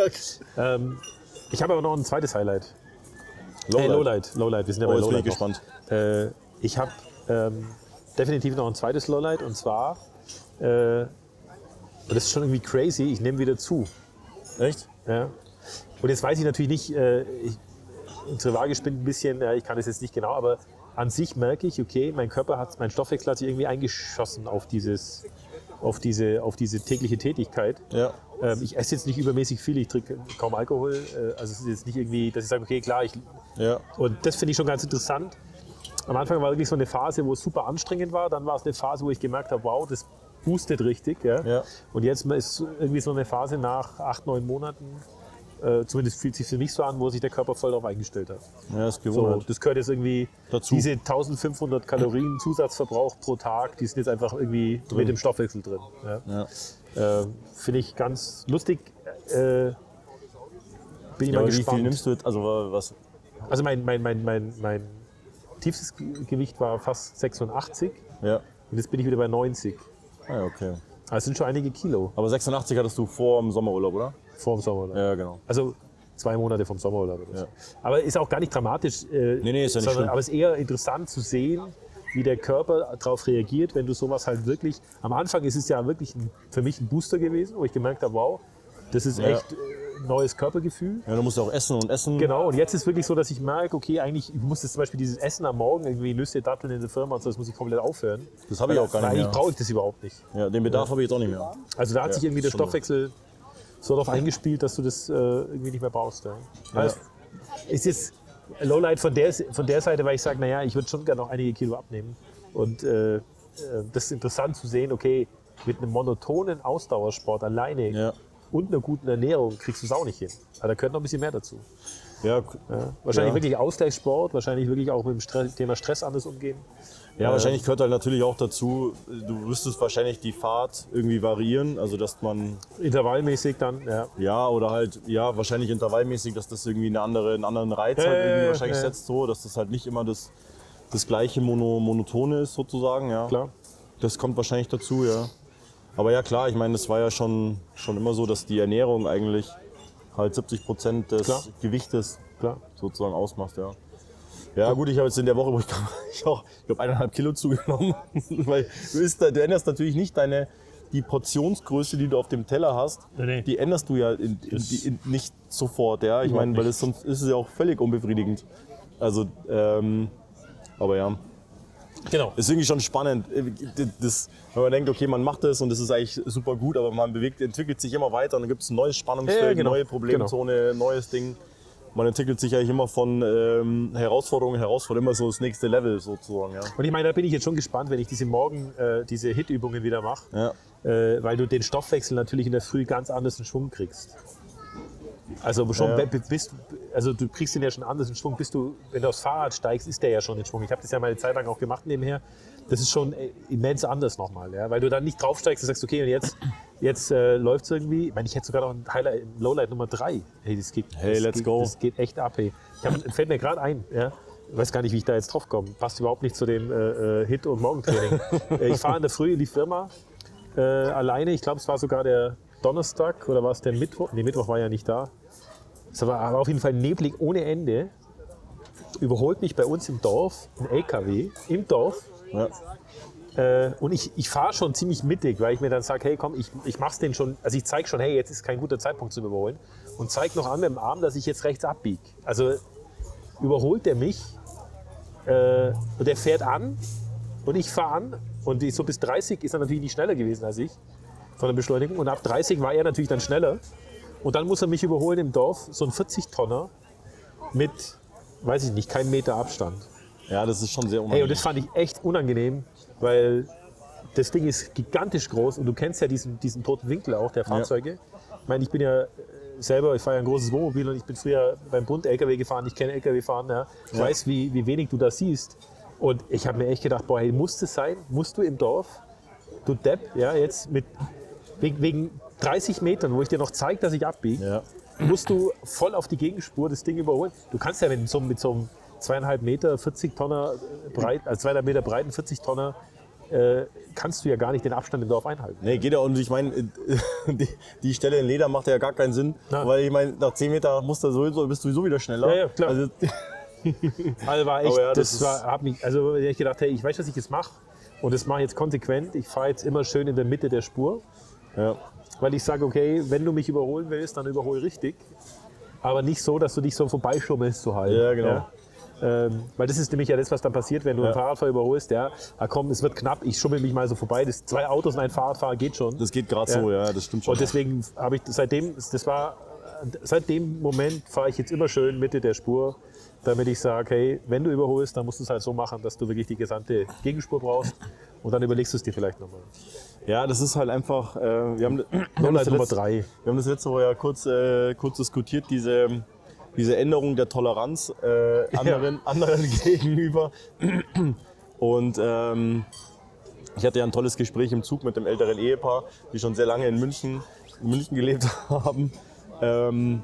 [SPEAKER 1] Ähm, ich habe aber noch ein zweites Highlight.
[SPEAKER 2] Lowlight.
[SPEAKER 1] Hey, Lowlight. Lowlight, wir sind ja
[SPEAKER 2] Oh,
[SPEAKER 1] bei
[SPEAKER 2] jetzt bin ich
[SPEAKER 1] Lowlight noch.
[SPEAKER 2] gespannt.
[SPEAKER 1] Äh, ich habe ähm, definitiv noch ein zweites Lowlight und zwar, äh, und das ist schon irgendwie crazy, ich nehme wieder zu.
[SPEAKER 2] Echt?
[SPEAKER 1] Ja. Und jetzt weiß ich natürlich nicht, äh, ich, unsere Waage spinnt ein bisschen, ja, ich kann das jetzt nicht genau, aber an sich merke ich, okay, mein Körper hat, mein Stoffwechsel hat sich irgendwie eingeschossen auf, dieses, auf, diese, auf diese tägliche Tätigkeit.
[SPEAKER 2] Ja.
[SPEAKER 1] Ähm, ich esse jetzt nicht übermäßig viel, ich trinke kaum Alkohol. Äh, also es ist jetzt nicht irgendwie, dass ich sage, okay, klar, ich,
[SPEAKER 2] Ja.
[SPEAKER 1] und das finde ich schon ganz interessant. Am Anfang war wirklich so eine Phase, wo es super anstrengend war. Dann war es eine Phase, wo ich gemerkt habe, wow, das boostet richtig. Ja?
[SPEAKER 2] Ja.
[SPEAKER 1] Und jetzt ist irgendwie so eine Phase nach acht, neun Monaten, äh, zumindest fühlt sich für mich so an, wo sich der Körper voll darauf eingestellt hat.
[SPEAKER 2] Ja, ist
[SPEAKER 1] So,
[SPEAKER 2] Gewohnheit.
[SPEAKER 1] das gehört jetzt irgendwie,
[SPEAKER 2] Dazu.
[SPEAKER 1] diese eintausendfünfhundert Kalorien Zusatzverbrauch pro Tag, die sind jetzt einfach irgendwie mit dem Stoffwechsel drin. Ja?
[SPEAKER 2] Ja.
[SPEAKER 1] Äh, Finde ich ganz lustig. Äh, bin ich
[SPEAKER 2] Ja,
[SPEAKER 1] mal
[SPEAKER 2] aber wie
[SPEAKER 1] gespannt.
[SPEAKER 2] viel nimmst du jetzt? Also was?
[SPEAKER 1] Also mein, mein, mein, mein, mein tiefstes Gewicht war fast sechsundachtzig
[SPEAKER 2] Ja.
[SPEAKER 1] und jetzt bin ich wieder bei neunzig.
[SPEAKER 2] Ah, ja, okay.
[SPEAKER 1] Also es sind schon einige Kilo
[SPEAKER 2] Aber sechsundachtzig hattest du vor dem Sommerurlaub, oder?
[SPEAKER 1] vor dem Sommerurlaub.
[SPEAKER 2] Ja, genau.
[SPEAKER 1] Also zwei Monate vom Sommerurlaub. Oder so.
[SPEAKER 2] Ja.
[SPEAKER 1] Aber ist auch gar nicht dramatisch. Äh,
[SPEAKER 2] Nee, nee, ist ja nicht
[SPEAKER 1] sondern,
[SPEAKER 2] schlimm.
[SPEAKER 1] aber es ist eher interessant zu sehen, wie der Körper darauf reagiert, wenn du sowas halt wirklich... Am Anfang ist es ja wirklich ein, für mich ein Booster gewesen, wo ich gemerkt habe, wow, das ist
[SPEAKER 2] Ja.
[SPEAKER 1] echt äh, ein neues Körpergefühl.
[SPEAKER 2] Ja, du musst auch essen und essen.
[SPEAKER 1] Genau, und jetzt ist wirklich so, dass ich merke, okay, eigentlich, ich muss jetzt zum Beispiel dieses Essen am Morgen, irgendwie Nüsse, Datteln in der Firma und so, das muss ich komplett aufhören.
[SPEAKER 2] Das habe ich auch gar
[SPEAKER 1] Weil
[SPEAKER 2] nicht
[SPEAKER 1] eigentlich
[SPEAKER 2] mehr.
[SPEAKER 1] brauche ich das überhaupt nicht.
[SPEAKER 2] Ja, den Bedarf habe ich jetzt auch nicht mehr.
[SPEAKER 1] Also da hat
[SPEAKER 2] Ja,
[SPEAKER 1] sich irgendwie der
[SPEAKER 2] schon.
[SPEAKER 1] Stoffwechsel so darauf eingespielt, dass du das äh, irgendwie nicht mehr brauchst. Ja. Also ist jetzt Lowlight von der, von der Seite, weil ich sage, naja, ich würde schon gerne noch einige Kilo abnehmen. Und äh, äh, das ist interessant zu sehen, okay, mit einem monotonen Ausdauersport alleine
[SPEAKER 2] Ja.
[SPEAKER 1] und einer guten Ernährung kriegst du es auch nicht hin. Aber da gehört noch ein bisschen mehr dazu.
[SPEAKER 2] Ja,
[SPEAKER 1] Ja. Wahrscheinlich
[SPEAKER 2] ja.
[SPEAKER 1] wirklich Ausgleichssport, wahrscheinlich wirklich auch mit dem Stress, Thema Stress anders umgehen.
[SPEAKER 2] Ja,
[SPEAKER 1] Äh,
[SPEAKER 2] wahrscheinlich gehört halt natürlich auch dazu, du müsstest wahrscheinlich die Fahrt irgendwie variieren, also dass man,
[SPEAKER 1] Intervallmäßig dann, ja.
[SPEAKER 2] ja, oder halt, ja, wahrscheinlich intervallmäßig, dass das irgendwie eine andere, einen anderen Reiz
[SPEAKER 1] Ja,
[SPEAKER 2] halt
[SPEAKER 1] ja,
[SPEAKER 2] irgendwie
[SPEAKER 1] ja,
[SPEAKER 2] wahrscheinlich
[SPEAKER 1] ja.
[SPEAKER 2] setzt, so, dass das halt nicht immer das, das gleiche Mono, Monotone ist sozusagen, ja.
[SPEAKER 1] Klar.
[SPEAKER 2] Das kommt wahrscheinlich dazu, ja. Aber ja klar, ich meine, das war ja schon, schon immer so, dass die Ernährung eigentlich halt siebzig Prozent des
[SPEAKER 1] Klar.
[SPEAKER 2] Gewichtes
[SPEAKER 1] Klar.
[SPEAKER 2] sozusagen ausmacht, ja. Ja gut, ich habe jetzt in der Woche, wo ich, ich auch, ich glaube, eineinhalb Kilo zugenommen, weil du, isst, du änderst natürlich nicht deine, die Portionsgröße, die du auf dem Teller hast,
[SPEAKER 1] Nee, nee.
[SPEAKER 2] die änderst du ja in, in, die, in, nicht sofort, ja. Ich
[SPEAKER 1] Überhaupt
[SPEAKER 2] meine, weil
[SPEAKER 1] nicht.
[SPEAKER 2] das, sonst ist es ja auch völlig unbefriedigend. Also, ähm, aber ja.
[SPEAKER 1] Genau.
[SPEAKER 2] Ist irgendwie schon spannend, das, wenn man denkt, okay, man macht das und das ist eigentlich super gut, aber man bewegt, entwickelt sich immer weiter und dann gibt es ein neues Spannungsfeld,
[SPEAKER 1] Ja, genau.
[SPEAKER 2] neue Problemzone, neues Ding. Man entwickelt sich eigentlich immer von ähm, Herausforderung, Herausforderung, immer so das nächste Level sozusagen. Ja.
[SPEAKER 1] Und ich meine, da bin ich jetzt schon gespannt, wenn ich diese Morgen, äh, diese Hit-Übungen wieder mache,
[SPEAKER 2] Ja.
[SPEAKER 1] äh, weil du den Stoffwechsel natürlich in der Früh ganz anders in Schwung kriegst. Also schon
[SPEAKER 2] Ja.
[SPEAKER 1] be- bist, also du kriegst den ja schon anders in Schwung, bist du, wenn du aufs Fahrrad steigst, ist der ja schon in Schwung. Ich habe das ja mal eine Zeit lang auch gemacht nebenher. Das ist schon äh, immens anders nochmal, ja? Weil du dann nicht draufsteigst und sagst, okay, und jetzt, jetzt äh, läuft es irgendwie. Ich meine, ich hätte sogar noch ein Highlight, ein Lowlight Nummer drei. Hey, das geht,
[SPEAKER 2] Hey,
[SPEAKER 1] das
[SPEAKER 2] let's
[SPEAKER 1] geht,
[SPEAKER 2] go.
[SPEAKER 1] Das geht echt ab, hey. Ich hab, fällt mir gerade ein, ja? Ich weiß gar nicht, wie ich da jetzt drauf komme. Passt überhaupt nicht zu dem äh, Hit- und Morgentraining. Äh, ich fahre in der Früh in die Firma äh, alleine. Ich glaube, es war sogar der Donnerstag oder war es der Mittwoch? Nee, Mittwoch war ja nicht da. Es war aber auf jeden Fall neblig ohne Ende. Überholt mich bei uns im Dorf ein L K W im Dorf.
[SPEAKER 2] Ja.
[SPEAKER 1] Äh, und ich, ich fahre schon ziemlich mittig, weil ich mir dann sage, hey komm, ich, ich mach's den schon, also ich zeige schon, hey, jetzt ist kein guter Zeitpunkt zum Überholen. Und zeige noch an mit dem Arm, dass ich jetzt rechts abbiege. Also überholt der mich äh, und der fährt an und ich fahre an. Und die, so bis dreißig ist er natürlich nicht schneller gewesen als ich von der Beschleunigung. Und ab dreißig war er natürlich dann schneller. Und dann muss er mich überholen im Dorf, so ein vierzig Tonner mit, weiß ich nicht, kein Meter Abstand.
[SPEAKER 2] Ja, das ist schon sehr
[SPEAKER 1] Hey,
[SPEAKER 2] unangenehm.
[SPEAKER 1] und das fand ich echt unangenehm, weil das Ding ist gigantisch groß und du kennst ja diesen, diesen toten Winkel auch der Fahrzeuge. Ich meine, ich bin ja äh, selber, ich fahre ja ein großes Wohnmobil und ich bin früher beim Bund L K W gefahren, ich kenne L K W fahren, ja. Ich
[SPEAKER 2] Ja.
[SPEAKER 1] weiß, wie, wie wenig du da siehst. Und ich habe mir echt gedacht, boah, hey, muss das sein? Musst du im Dorf, du Depp, ja, jetzt mit, wegen, wegen dreißig Metern, wo ich dir noch zeige, dass ich abbiege,
[SPEAKER 2] Ja.
[SPEAKER 1] musst du voll auf die Gegenspur das Ding überholen. Du kannst ja mit so, mit so einem zweieinhalb Meter, vierzig Tonner breit, also zweieinhalb Meter breiten, vierzig Tonner, äh, kannst du ja gar nicht den Abstand im Dorf einhalten.
[SPEAKER 2] Nee, geht ja. Und ich meine, die, die Stelle in Leder macht ja gar keinen Sinn,
[SPEAKER 1] Na.
[SPEAKER 2] weil ich meine, nach zehn Metern musst du sowieso, bist du sowieso wieder schneller.
[SPEAKER 1] Ja, ja, klar.
[SPEAKER 2] Also,
[SPEAKER 1] Also war echt,
[SPEAKER 2] Aber ja,
[SPEAKER 1] das,
[SPEAKER 2] das
[SPEAKER 1] war,
[SPEAKER 2] ist-
[SPEAKER 1] hab mich, also ich gedacht, hey, ich weiß, was ich jetzt mache und das mache ich jetzt konsequent. Ich fahre jetzt immer schön in der Mitte der Spur,
[SPEAKER 2] ja.
[SPEAKER 1] weil ich sage, okay, wenn du mich überholen willst, dann überhol richtig, aber nicht so, dass du dich so vorbeischummelst so halb.
[SPEAKER 2] Ja, genau.
[SPEAKER 1] Ähm, weil das ist nämlich ja das, was dann passiert, wenn du
[SPEAKER 2] Ja.
[SPEAKER 1] einen Fahrradfahrer überholst, ja, ah, komm, es wird knapp, ich schummel mich mal so vorbei, das zwei Autos und ein Fahrradfahrer geht schon.
[SPEAKER 2] Das geht gerade
[SPEAKER 1] Ja.
[SPEAKER 2] so, ja, das stimmt schon.
[SPEAKER 1] Und deswegen habe ich seitdem, das war, seit dem Moment fahre ich jetzt immer schön Mitte der Spur, damit ich sage, hey, wenn du überholst, dann musst du es halt so machen, dass du wirklich die gesamte Gegenspur brauchst und dann überlegst du es dir vielleicht nochmal.
[SPEAKER 2] Ja, das ist halt einfach, äh, wir haben, wir haben, das
[SPEAKER 1] Lowlight Nummer
[SPEAKER 2] letzte,
[SPEAKER 1] drei.
[SPEAKER 2] wir haben das letzte Woche ja kurz, äh, kurz diskutiert, diese, diese Änderung der Toleranz äh, anderen, anderen gegenüber. Und ähm, ich hatte ja ein tolles Gespräch im Zug mit dem älteren Ehepaar, die schon sehr lange in München, in München gelebt haben, ähm,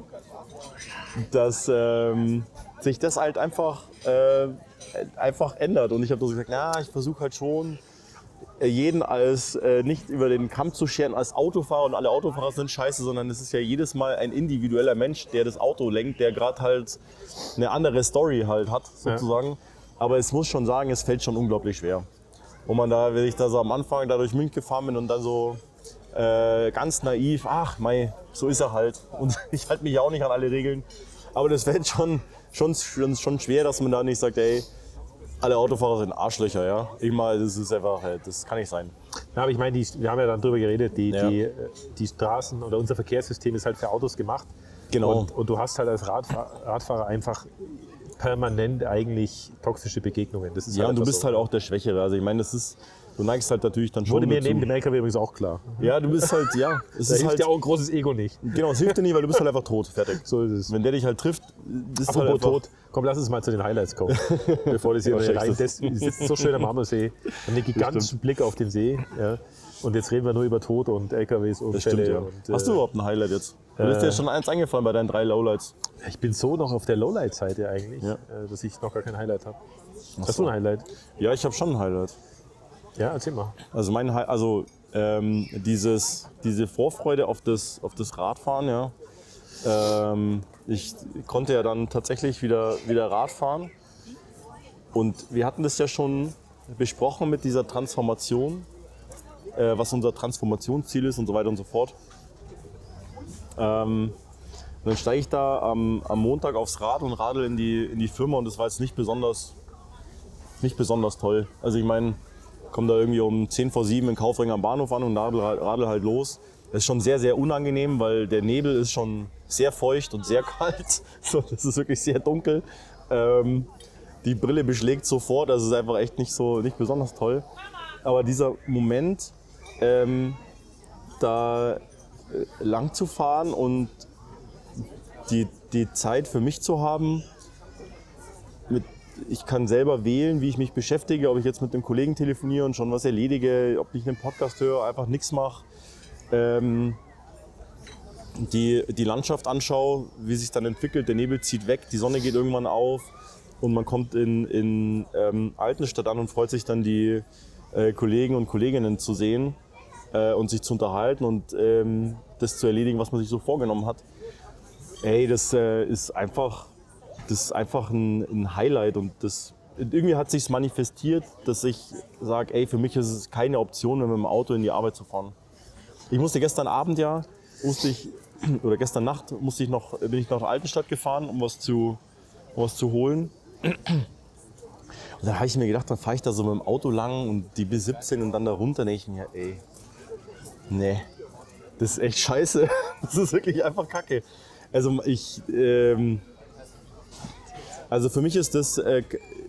[SPEAKER 2] dass ähm, sich das halt einfach, äh, einfach ändert. Und ich habe so gesagt, na, ich versuche halt schon, jeden als äh, nicht über den Kamm zu scheren als Autofahrer und alle Autofahrer sind scheiße, sondern es ist ja jedes Mal ein individueller Mensch, der das Auto lenkt, der gerade halt eine andere Story halt hat sozusagen. Aber es muss schon sagen, es fällt schon unglaublich schwer. Wo man da, wenn ich da so am Anfang da durch München gefahren bin und dann so äh, ganz naiv, ach mei, so ist er halt. Und ich halte mich ja auch nicht an alle Regeln. Aber das fällt schon, schon, schon, schon schwer, dass man da nicht sagt, ey, alle Autofahrer sind Arschlöcher, ja. Ich meine, das ist einfach, das kann nicht sein.
[SPEAKER 1] Ja, aber ich meine, die, wir haben ja dann drüber geredet, die,
[SPEAKER 2] Ja.
[SPEAKER 1] die, äh, die Straßen oder unser Verkehrssystem ist halt für Autos gemacht.
[SPEAKER 2] Genau.
[SPEAKER 1] Und, und du hast halt als Radfahr Radfahrer einfach permanent eigentlich toxische Begegnungen. Das ist
[SPEAKER 2] Ja,
[SPEAKER 1] halt
[SPEAKER 2] und du
[SPEAKER 1] einfach
[SPEAKER 2] bist
[SPEAKER 1] so.
[SPEAKER 2] halt auch der Schwächere. Also ich meine, das ist, du neigst halt natürlich dann schon
[SPEAKER 1] Wurde mir
[SPEAKER 2] dazu.
[SPEAKER 1] neben dem L K W übrigens auch klar.
[SPEAKER 2] Ja, du bist halt, ja. Es
[SPEAKER 1] Da
[SPEAKER 2] ist
[SPEAKER 1] hilft
[SPEAKER 2] halt,
[SPEAKER 1] ja auch ein großes Ego nicht.
[SPEAKER 2] genau, es hilft dir nicht, weil du bist halt einfach tot. Fertig.
[SPEAKER 1] So ist es.
[SPEAKER 2] Wenn der dich halt trifft, bist du
[SPEAKER 1] Apropos
[SPEAKER 2] halt einfach...
[SPEAKER 1] tot. Komm, lass uns mal zu den Highlights kommen. Bevor das hier
[SPEAKER 2] Ja,
[SPEAKER 1] rein.
[SPEAKER 2] das-
[SPEAKER 1] Das, wir sitzen so schön am Ammersee. Haben einen gigantischen Blick auf den See. Ja. Und jetzt reden wir nur über Tod und L K Ws und
[SPEAKER 2] Das stimmt, ja.
[SPEAKER 1] Und,
[SPEAKER 2] Hast du
[SPEAKER 1] äh,
[SPEAKER 2] überhaupt ein Highlight jetzt? Oder ist dir schon eins eingefallen bei deinen drei Lowlights?
[SPEAKER 1] Ich bin so noch auf der Lowlight-Seite eigentlich,
[SPEAKER 2] Ja.
[SPEAKER 1] äh, dass ich noch gar kein Highlight habe. Hast du ein Highlight?
[SPEAKER 2] Ja, ich habe schon ein Highlight.
[SPEAKER 1] Ja, erzähl mal.
[SPEAKER 2] Also mein Hi- also ähm, dieses, diese Vorfreude auf das, auf das Radfahren, ja. Ähm, ich konnte ja dann tatsächlich wieder, wieder Radfahren. Und wir hatten das ja schon besprochen mit dieser Transformation, äh, was unser Transformationsziel ist und so weiter und so fort. Ähm, dann steige ich da am, am Montag aufs Rad und radel in die, in die Firma und das war jetzt nicht besonders, nicht besonders toll. Also ich meine, komme da irgendwie um zehn vor sieben in Kaufring am Bahnhof an und radel halt, radel halt los. Das ist schon sehr, sehr unangenehm, weil der Nebel ist schon sehr feucht und sehr kalt. So, das ist wirklich sehr dunkel. Ähm, die Brille beschlägt sofort, also es ist einfach echt nicht so, nicht besonders toll. Aber dieser Moment, ähm, da äh, lang zu fahren und die, die Zeit für mich zu haben, mit, ich kann selber wählen, wie ich mich beschäftige, ob ich jetzt mit einem Kollegen telefoniere und schon was erledige, ob ich einen Podcast höre, einfach nichts mache. Ähm, die, die Landschaft anschaue, wie sich dann entwickelt, der Nebel zieht weg, die Sonne geht irgendwann auf und man kommt in, in ähm, Altenstadt an und freut sich dann, die äh, Kollegen und Kolleginnen zu sehen äh, und sich zu unterhalten und ähm, das zu erledigen, was man sich so vorgenommen hat. Ey, das äh, ist einfach, das ist einfach ein, ein Highlight und das, irgendwie hat sich manifestiert, dass ich sage, ey, für mich ist es keine Option, mit dem Auto in die Arbeit zu fahren. Ich musste gestern Abend ja, musste ich, oder gestern Nacht musste ich noch, bin ich nach Altenstadt gefahren, um was zu, um was zu holen. Und dann habe ich mir gedacht, dann fahre ich da so mit dem Auto lang und die B siebzehn und dann da runter, denke ich mir, ey, nee, das ist echt scheiße. Das ist wirklich einfach Kacke. Also ich, ähm, also für mich ist das, äh,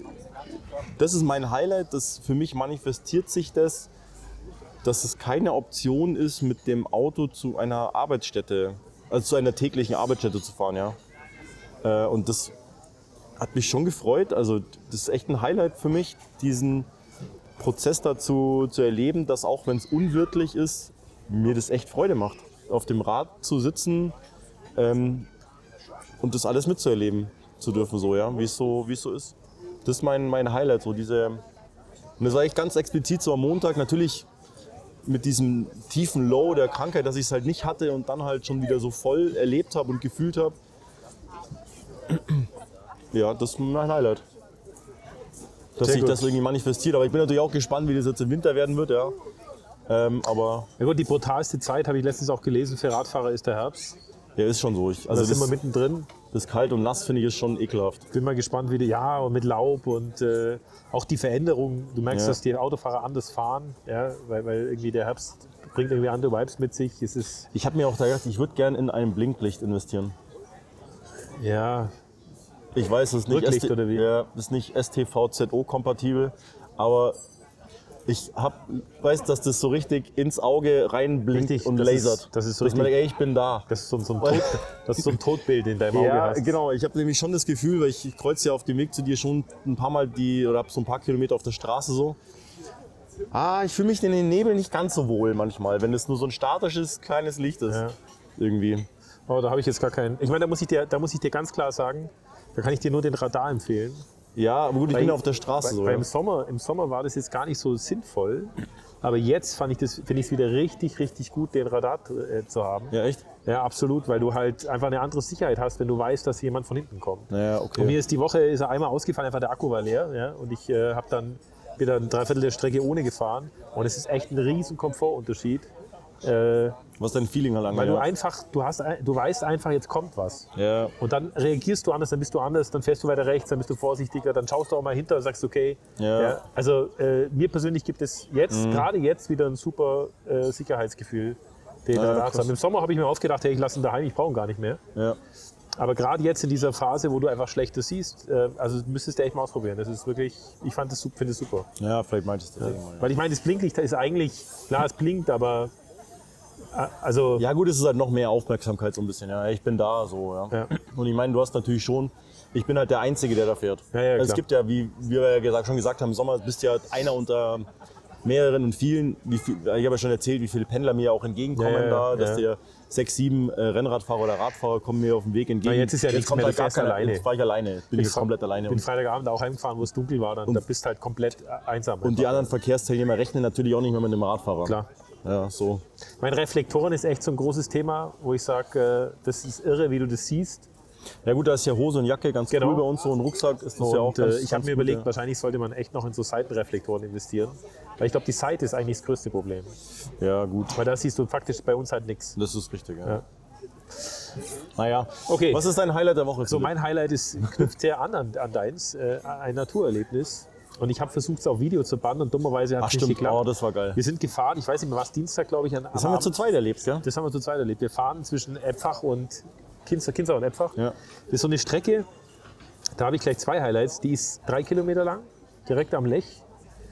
[SPEAKER 2] das ist mein Highlight, das für mich manifestiert sich das, dass es keine Option ist, mit dem Auto zu einer Arbeitsstätte, also zu einer täglichen Arbeitsstätte zu fahren, ja. Äh, und das hat mich schon gefreut, also das ist echt ein Highlight für mich, diesen Prozess dazu zu erleben, dass auch wenn es unwirtlich ist, mir das echt Freude macht, auf dem Rad zu sitzen, Ähm, und das alles mitzuerleben zu dürfen, so, ja, wie es so, wie es so ist. Das ist mein, mein Highlight, so diese, und das war ich ganz explizit so am Montag, natürlich mit diesem tiefen Low der Krankheit, dass ich es halt nicht hatte und dann halt schon wieder so voll erlebt habe und gefühlt habe. Ja, das ist mein Highlight. Dass
[SPEAKER 1] Sehr
[SPEAKER 2] sich
[SPEAKER 1] gut.
[SPEAKER 2] das irgendwie manifestiert, aber ich bin natürlich auch gespannt, wie das jetzt im Winter werden wird, ja. Ähm, aber
[SPEAKER 1] Ja gut, die brutalste Zeit, habe ich letztens auch gelesen, für Radfahrer ist der Herbst.
[SPEAKER 2] ja, ist schon so. Ich,
[SPEAKER 1] Also
[SPEAKER 2] also
[SPEAKER 1] da sind wir
[SPEAKER 2] das,
[SPEAKER 1] mittendrin.
[SPEAKER 2] das kalt und nass finde ich ist schon ekelhaft.
[SPEAKER 1] Bin mal gespannt, wie die, ja, und mit Laub und äh, auch die Veränderung. Du merkst,
[SPEAKER 2] Ja.
[SPEAKER 1] dass die Autofahrer anders fahren, ja, weil, weil irgendwie der Herbst bringt irgendwie andere Vibes mit sich. Es ist,
[SPEAKER 2] Ich habe mir auch da gedacht, ich würde gerne in ein Blinklicht investieren.
[SPEAKER 1] ja,
[SPEAKER 2] Ich weiß, es ist nicht,
[SPEAKER 1] Rücklicht
[SPEAKER 2] S T,
[SPEAKER 1] oder wie?
[SPEAKER 2] Ja, das ist nicht S T V Z O-kompatibel, aber ich hab, weiß, dass das so richtig ins Auge reinblinkt
[SPEAKER 1] Richtig,
[SPEAKER 2] und
[SPEAKER 1] das
[SPEAKER 2] lasert.
[SPEAKER 1] ist- das ist so
[SPEAKER 2] Dass man
[SPEAKER 1] richtig-
[SPEAKER 2] denkt, ey, ich bin da.
[SPEAKER 1] das ist so, so, ein, Tod, das ist so ein Todbild in deinem Auge
[SPEAKER 2] Ja,
[SPEAKER 1] hast.
[SPEAKER 2] genau. Ich habe nämlich schon das Gefühl, weil ich, ich kreuze ja auf dem Weg zu dir schon ein paar Mal die, oder habe so ein paar Kilometer auf der Straße so. Ah, ich fühle mich in den Nebel nicht ganz so wohl manchmal, wenn es nur so ein statisches, kleines Licht ist.
[SPEAKER 1] Ja.
[SPEAKER 2] Irgendwie.
[SPEAKER 1] Aber da habe ich jetzt gar keinen. Ich meine, da muss ich dir, da muss ich dir ganz klar sagen, da kann ich dir nur den Radar empfehlen.
[SPEAKER 2] Ja, aber gut, ich
[SPEAKER 1] Weil-
[SPEAKER 2] bin auf der Straße
[SPEAKER 1] Weil,
[SPEAKER 2] so.
[SPEAKER 1] weil
[SPEAKER 2] Ja.
[SPEAKER 1] im, Sommer, im Sommer war das jetzt gar nicht so sinnvoll. Aber jetzt fand ich das, finde ich es wieder richtig, richtig gut, den Radar äh, zu haben.
[SPEAKER 2] ja, echt?
[SPEAKER 1] Ja, absolut, weil du halt einfach eine andere Sicherheit hast, wenn du weißt, dass jemand von hinten kommt.
[SPEAKER 2] Naja, okay.
[SPEAKER 1] Und mir ist die Woche ist er einmal ausgefallen, einfach der Akku war leer. Ja, und ich äh, habe dann wieder ein Dreiviertel der Strecke ohne gefahren. Und es ist echt ein riesen Komfortunterschied. Äh,
[SPEAKER 2] Was ist dein Feeling halt
[SPEAKER 1] weil
[SPEAKER 2] ja.
[SPEAKER 1] du einfach, du, hast, ein- du weißt einfach, jetzt kommt was.
[SPEAKER 2] Ja,
[SPEAKER 1] Und dann reagierst du anders, dann bist du anders, dann fährst du weiter rechts, dann bist du vorsichtiger, dann schaust du auch mal hinter und sagst, okay.
[SPEAKER 2] Ja.
[SPEAKER 1] also äh, mir persönlich gibt es jetzt, gerade jetzt, wieder ein super äh, Sicherheitsgefühl, den
[SPEAKER 2] Ja,
[SPEAKER 1] Radar
[SPEAKER 2] krass.
[SPEAKER 1] zu haben. Im Sommer habe ich mir oft gedacht, hey, ich lasse ihn daheim, ich brauche ihn gar nicht mehr.
[SPEAKER 2] ja.
[SPEAKER 1] Aber gerade jetzt in dieser Phase, wo du einfach schlechter siehst, äh, also müsstest du echt mal ausprobieren. Das ist wirklich, ich fand das, finde es super.
[SPEAKER 2] Ja, vielleicht meintest du das
[SPEAKER 1] Ja.
[SPEAKER 2] irgendwann. Ja.
[SPEAKER 1] Weil ich meine, das Blinklicht ist eigentlich, klar, es blinkt, aber äh, also
[SPEAKER 2] Ja gut, es ist halt noch mehr Aufmerksamkeit so ein bisschen. Ja, ich bin da so. Ja.
[SPEAKER 1] Ja.
[SPEAKER 2] Und ich meine, du hast natürlich schon, ich bin halt der Einzige, der da fährt.
[SPEAKER 1] Ja, ja,
[SPEAKER 2] also es
[SPEAKER 1] klar.
[SPEAKER 2] gibt ja, wie, wie wir ja gesagt, schon gesagt haben, im Sommer bist du ja einer unter mehreren und vielen. Wie viel, ich habe ja schon erzählt, wie viele Pendler mir auch entgegenkommen
[SPEAKER 1] Ja, ja,
[SPEAKER 2] da, dass
[SPEAKER 1] ja.
[SPEAKER 2] dir sechs, sieben äh, Rennradfahrer oder Radfahrer kommen mir auf dem Weg entgegen.
[SPEAKER 1] Na, jetzt ist ja nichts
[SPEAKER 2] kommt
[SPEAKER 1] mehr,
[SPEAKER 2] halt
[SPEAKER 1] du
[SPEAKER 2] gar
[SPEAKER 1] fährst
[SPEAKER 2] keiner,
[SPEAKER 1] alleine.
[SPEAKER 2] Jetzt fahre ich alleine. Jetzt bin ich jetzt
[SPEAKER 1] fahr-
[SPEAKER 2] komplett alleine.
[SPEAKER 1] bin
[SPEAKER 2] Und,
[SPEAKER 1] Freitagabend auch heimgefahren, wo es dunkel war, dann da bist du halt komplett einsam.
[SPEAKER 2] und die
[SPEAKER 1] einfach.
[SPEAKER 2] anderen Verkehrsteilnehmer rechnen natürlich auch nicht mehr mit dem Radfahrer.
[SPEAKER 1] Klar.
[SPEAKER 2] Ja, so.
[SPEAKER 1] Mein Reflektoren ist echt so ein großes Thema, wo ich sage, äh, das ist irre, wie du das siehst.
[SPEAKER 2] Ja gut, da ist ja Hose und Jacke ganz
[SPEAKER 1] Genau.
[SPEAKER 2] cool bei uns, so ein Rucksack ist das
[SPEAKER 1] Und
[SPEAKER 2] ja auch ganz,
[SPEAKER 1] äh, ich
[SPEAKER 2] ganz
[SPEAKER 1] habe mir
[SPEAKER 2] gut,
[SPEAKER 1] überlegt,
[SPEAKER 2] ja.
[SPEAKER 1] wahrscheinlich sollte man echt noch in so Seitenreflektoren investieren. Weil ich glaube, die Seite ist eigentlich das größte Problem.
[SPEAKER 2] Ja gut,
[SPEAKER 1] Weil da siehst du faktisch bei uns halt nichts.
[SPEAKER 2] das ist richtig. Ja.
[SPEAKER 1] Ja.
[SPEAKER 2] Naja,
[SPEAKER 1] Okay.
[SPEAKER 2] was ist dein Highlight der Woche?
[SPEAKER 1] So,
[SPEAKER 2] Philipp?
[SPEAKER 1] mein Highlight ist, knüpft sehr an an, an deins, äh, ein Naturerlebnis. Und ich habe versucht, es auf Video zu bannen und dummerweise hat
[SPEAKER 2] Ach
[SPEAKER 1] es nicht
[SPEAKER 2] stimmt,
[SPEAKER 1] geklappt.
[SPEAKER 2] oh, das war geil.
[SPEAKER 1] Wir sind gefahren, ich weiß nicht mehr was, Dienstag glaube ich. An,
[SPEAKER 2] Das haben wir zu zweit erlebt, gell?
[SPEAKER 1] Das haben wir zu zweit erlebt. Wir fahren zwischen Epfach und Kinzau, Kinzau und Epfach.
[SPEAKER 2] Ja.
[SPEAKER 1] Das ist so eine Strecke, da habe ich gleich zwei Highlights. Die ist drei Kilometer lang, direkt am Lech.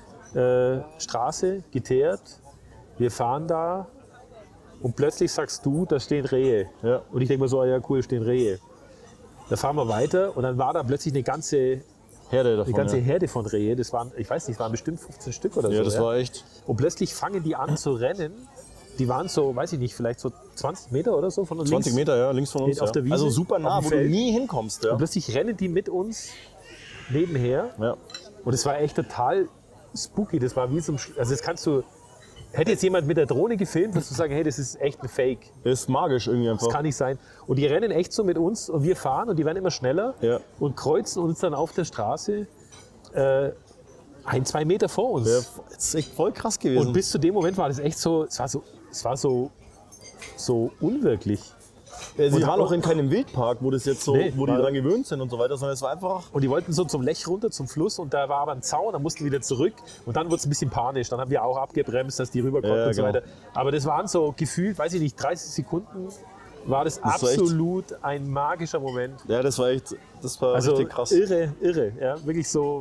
[SPEAKER 1] Äh, Straße, geteert. Wir fahren da und plötzlich sagst du, da stehen Rehe.
[SPEAKER 2] Ja.
[SPEAKER 1] Und ich denke mir so, ah ja cool, stehen Rehe. Da fahren wir weiter und dann war da plötzlich eine ganze,
[SPEAKER 2] Herde davon.
[SPEAKER 1] eine ganze
[SPEAKER 2] ja.
[SPEAKER 1] Herde von Rehe. Das waren, ich weiß nicht, es waren bestimmt fünfzehn Stück oder
[SPEAKER 2] ja,
[SPEAKER 1] so.
[SPEAKER 2] das war echt.
[SPEAKER 1] Und plötzlich fangen die an zu rennen. Die waren so, weiß ich nicht, vielleicht so zwanzig Meter oder so von uns.
[SPEAKER 2] zwanzig
[SPEAKER 1] links.
[SPEAKER 2] Meter, ja, links von uns.
[SPEAKER 1] Auf
[SPEAKER 2] ja.
[SPEAKER 1] der Wiese,
[SPEAKER 2] also super nah,
[SPEAKER 1] auf dem
[SPEAKER 2] wo du
[SPEAKER 1] Feld.
[SPEAKER 2] nie hinkommst. Ja.
[SPEAKER 1] Und plötzlich rennen die mit uns nebenher.
[SPEAKER 2] Ja.
[SPEAKER 1] Und es war echt total spooky. Das war wie so ein, Sch- also das kannst du, hätte jetzt jemand mit der Drohne gefilmt, würdest du sagen, hey, das ist echt ein Fake.
[SPEAKER 2] Ist magisch irgendwie einfach.
[SPEAKER 1] Das kann nicht sein. Und die rennen echt so mit uns und wir fahren und die werden immer schneller
[SPEAKER 2] Ja.
[SPEAKER 1] und kreuzen uns dann auf der Straße äh, ein, zwei Meter vor uns.
[SPEAKER 2] Ja, das ist echt voll krass gewesen.
[SPEAKER 1] Und bis zu dem Moment war das echt so, es war so, es war so, so unwirklich.
[SPEAKER 2] Ja, sie
[SPEAKER 1] und-
[SPEAKER 2] waren auch in keinem Wildpark, wo das jetzt so,
[SPEAKER 1] Nee,
[SPEAKER 2] wo die
[SPEAKER 1] war-
[SPEAKER 2] dran gewöhnt sind und so weiter, sondern es war einfach.
[SPEAKER 1] Und die wollten so zum Lech runter, zum Fluss und da war aber ein Zaun, dann mussten wir wieder zurück und dann wurde es ein bisschen panisch. Dann haben wir auch abgebremst, dass die rüberkommen
[SPEAKER 2] Ja,
[SPEAKER 1] und so
[SPEAKER 2] genau.
[SPEAKER 1] weiter. Aber das waren so gefühlt, weiß ich nicht, dreißig Sekunden war das,
[SPEAKER 2] Das war echt-
[SPEAKER 1] absolut ein magischer Moment.
[SPEAKER 2] Ja, das war echt, das war
[SPEAKER 1] Also
[SPEAKER 2] richtig krass.
[SPEAKER 1] irre, irre, ja, wirklich so.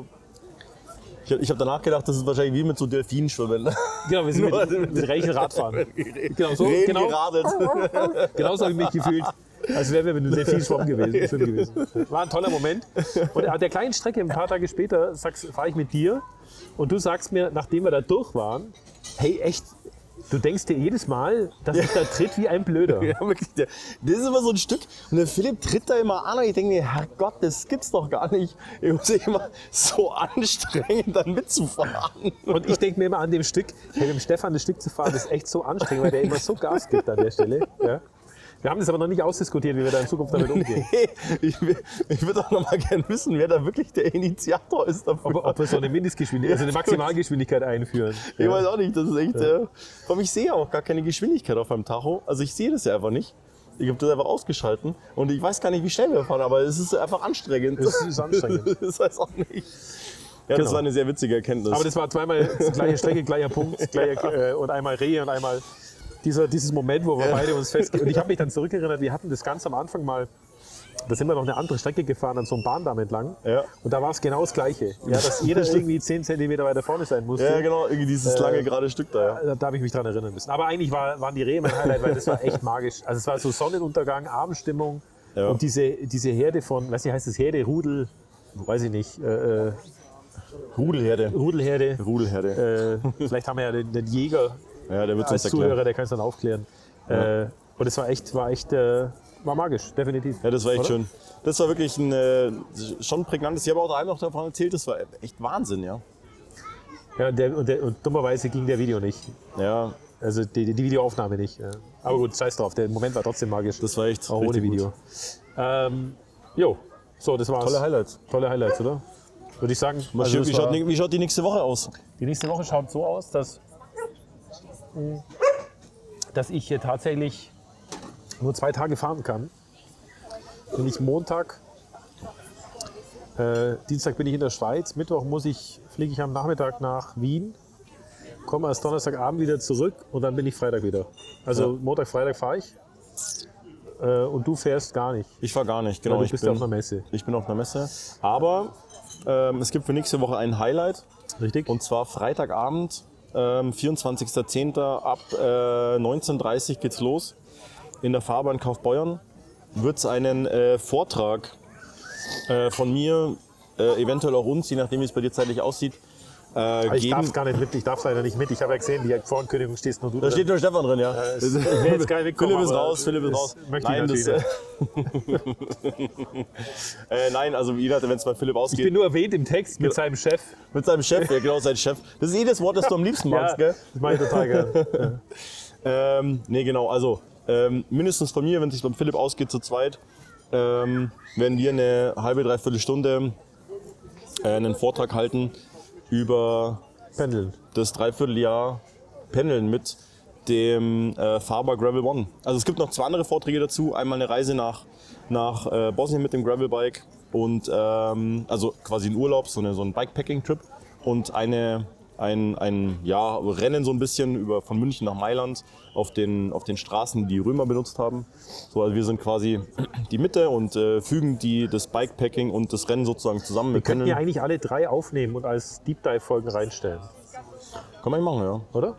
[SPEAKER 2] Ich habe ich hab danach gedacht, das ist wahrscheinlich wie mit so Delfinschwimmen.
[SPEAKER 1] Genau, wir sind
[SPEAKER 2] Nur-
[SPEAKER 1] mit, mit Rechen Radfahren. Genau so,
[SPEAKER 2] Reden
[SPEAKER 1] genau,
[SPEAKER 2] geradet.
[SPEAKER 1] genau so habe ich mich gefühlt, als wären wir mit einem Delfin schwimmen gewesen. Schwimmen gewesen. War ein toller Moment. Und an der kleinen Strecke, ein paar Tage später, fahre ich mit dir und du sagst mir, nachdem wir da durch waren, hey, echt, du denkst dir jedes Mal, dass ich da tritt wie ein Blöder.
[SPEAKER 2] Ja, wirklich. der- Das ist immer so ein Stück. Und der Philipp tritt da immer an und ich denke mir, Herrgott, das gibt's doch gar nicht. Ich muss immer so anstrengend dann mitzufahren.
[SPEAKER 1] Und ich denke mir immer an dem Stück, hey, mit dem Stefan das Stück zu fahren, ist echt so anstrengend, weil der immer so Gas gibt an der Stelle. Ja. Wir haben das aber noch nicht ausdiskutiert, wie wir da in Zukunft damit umgehen.
[SPEAKER 2] Hey, ich will- ich würde auch noch mal gerne wissen, wer da wirklich der Initiator ist dafür.
[SPEAKER 1] Ob, ob wir so eine Mindestgeschwindigkeit, also eine Maximalgeschwindigkeit einführen.
[SPEAKER 2] Ich weiß auch nicht, das ist echt. Äh, vor allem, ich sehe auch gar keine Geschwindigkeit auf meinem Tacho. Also ich sehe das ja einfach nicht. Ich habe das einfach ausgeschalten und ich weiß gar nicht, wie schnell wir fahren, aber es ist einfach anstrengend.
[SPEAKER 1] Es ist anstrengend.
[SPEAKER 2] Das weiß auch nicht. Ja, das
[SPEAKER 1] Genau.
[SPEAKER 2] war eine sehr witzige Erkenntnis.
[SPEAKER 1] Aber das war zweimal die gleiche Strecke, gleicher Punkt, gleicher, äh, und einmal Rehe und einmal dieser, dieses Moment, wo wir beide uns fest... Und ich habe mich dann zurückerinnert, wir hatten das ganz am Anfang mal, da sind wir noch eine andere Strecke gefahren, an so einem Bahndamm entlang.
[SPEAKER 2] Ja.
[SPEAKER 1] Und da war es genau das Gleiche. Ja, dass jeder irgendwie zehn Zentimeter weiter vorne sein musste.
[SPEAKER 2] ja, genau, irgendwie dieses
[SPEAKER 1] Äh,
[SPEAKER 2] lange gerade Stück da. Ja.
[SPEAKER 1] Da, da habe ich mich dran erinnern müssen. Aber eigentlich war, waren die Rehe mein Highlight, weil das war echt magisch. Also es war so Sonnenuntergang, Abendstimmung
[SPEAKER 2] Ja.
[SPEAKER 1] und diese, diese Herde von, weiß nicht, heißt das Herde, Rudel, weiß ich nicht, äh, äh,
[SPEAKER 2] Rudelherde.
[SPEAKER 1] Rudelherde.
[SPEAKER 2] Rudelherde.
[SPEAKER 1] Äh, vielleicht haben wir ja den, den Jäger
[SPEAKER 2] Ja, der wird
[SPEAKER 1] als
[SPEAKER 2] uns
[SPEAKER 1] Zuhörer,
[SPEAKER 2] erklären.
[SPEAKER 1] der kann es dann aufklären.
[SPEAKER 2] Ja.
[SPEAKER 1] Äh, und es war echt, war echt, äh, war magisch, definitiv.
[SPEAKER 2] Ja, das war echt
[SPEAKER 1] Oder?
[SPEAKER 2] schön. Das war wirklich ein äh, schon prägnantes. Ich habe auch daheim noch davon erzählt, das war echt Wahnsinn, ja.
[SPEAKER 1] Ja, und, der, und, der, und dummerweise ging der Video nicht.
[SPEAKER 2] Ja,
[SPEAKER 1] Also die, die Videoaufnahme nicht. Ja. Aber gut, scheiß drauf, der Moment war trotzdem magisch.
[SPEAKER 2] das war echt
[SPEAKER 1] Auch ohne
[SPEAKER 2] richtig
[SPEAKER 1] Video.
[SPEAKER 2] gut.
[SPEAKER 1] Ähm, jo, so, das war's.
[SPEAKER 2] Tolle Highlights.
[SPEAKER 1] Tolle Highlights, oder? Würde ich sagen.
[SPEAKER 2] Was,
[SPEAKER 1] Also
[SPEAKER 2] wie,
[SPEAKER 1] es war-
[SPEAKER 2] schaut, wie schaut die nächste Woche aus?
[SPEAKER 1] Die nächste Woche schaut so aus, dass, mh, dass ich hier tatsächlich nur zwei Tage fahren kann. Nämlich Montag, äh, Dienstag bin ich in der Schweiz, Mittwoch muss ich, fliege ich am Nachmittag nach Wien, komme erst Donnerstagabend wieder zurück und dann bin ich Freitag wieder. Also
[SPEAKER 2] Ja.
[SPEAKER 1] Montag, Freitag fahre ich. äh, und du fährst gar nicht.
[SPEAKER 2] Ich fahre gar nicht, genau.
[SPEAKER 1] Weil du
[SPEAKER 2] ich
[SPEAKER 1] bist
[SPEAKER 2] bin,
[SPEAKER 1] auf einer Messe.
[SPEAKER 2] Ich bin auf einer Messe. Aber ähm, es gibt für nächste Woche ein Highlight.
[SPEAKER 1] Richtig?
[SPEAKER 2] Und zwar Freitagabend, ähm, vierundzwanzigster zehnter ab äh, neunzehn Uhr dreißig geht's los. In der Fahrbahn Kaufbeuern wird es einen äh, Vortrag äh, von mir, äh, eventuell auch uns, je nachdem wie es bei dir zeitlich aussieht, äh,
[SPEAKER 1] ich
[SPEAKER 2] geben.
[SPEAKER 1] darf gar nicht mit, ich darf leider nicht mit. Ich habe ja gesehen, die Vorankündigung stehst nur du.
[SPEAKER 2] Da
[SPEAKER 1] drin.
[SPEAKER 2] steht nur Stefan drin, ja.
[SPEAKER 1] Äh, es- ich will jetzt gar nicht wegkommen,
[SPEAKER 2] Philipp ist
[SPEAKER 1] aber
[SPEAKER 2] raus, Philipp ist
[SPEAKER 1] das
[SPEAKER 2] raus.
[SPEAKER 1] möchte ich
[SPEAKER 2] Nein, das,
[SPEAKER 1] natürlich
[SPEAKER 2] äh, nein, also je nachdem, wenn es bei Philipp
[SPEAKER 1] Ich
[SPEAKER 2] ausgeht,
[SPEAKER 1] bin nur erwähnt im Text mit seinem Chef.
[SPEAKER 2] mit seinem Chef, ja genau, sein Chef. Das ist jedes Wort, das du am liebsten magst,
[SPEAKER 1] Ja,
[SPEAKER 2] gell?
[SPEAKER 1] das mache ich total gerne.
[SPEAKER 2] Ähm, nee, genau, also ähm, mindestens von mir, wenn es sich beim Philipp ausgeht, zu zweit, ähm, werden wir eine halbe, dreiviertel Stunde äh, einen Vortrag halten über
[SPEAKER 1] Pendeln.
[SPEAKER 2] das Dreivierteljahr Pendeln mit dem äh, Faber Gravel One. Also es gibt noch zwei andere Vorträge dazu. Einmal eine Reise nach, nach äh, Bosnien mit dem Gravelbike und ähm, also quasi ein Urlaub, so, eine, so ein Bikepacking-Trip und eine, ein, ein ja, Rennen so ein bisschen über, von München nach Mailand auf den, auf den Straßen, die die Römer benutzt haben. So, also wir sind quasi die Mitte und äh, fügen die, das Bikepacking und das Rennen sozusagen zusammen.
[SPEAKER 1] Wir könnten
[SPEAKER 2] können,
[SPEAKER 1] ja eigentlich alle drei aufnehmen und als Deep Dive Folgen reinstellen,
[SPEAKER 2] Kann man machen, ja.
[SPEAKER 1] oder?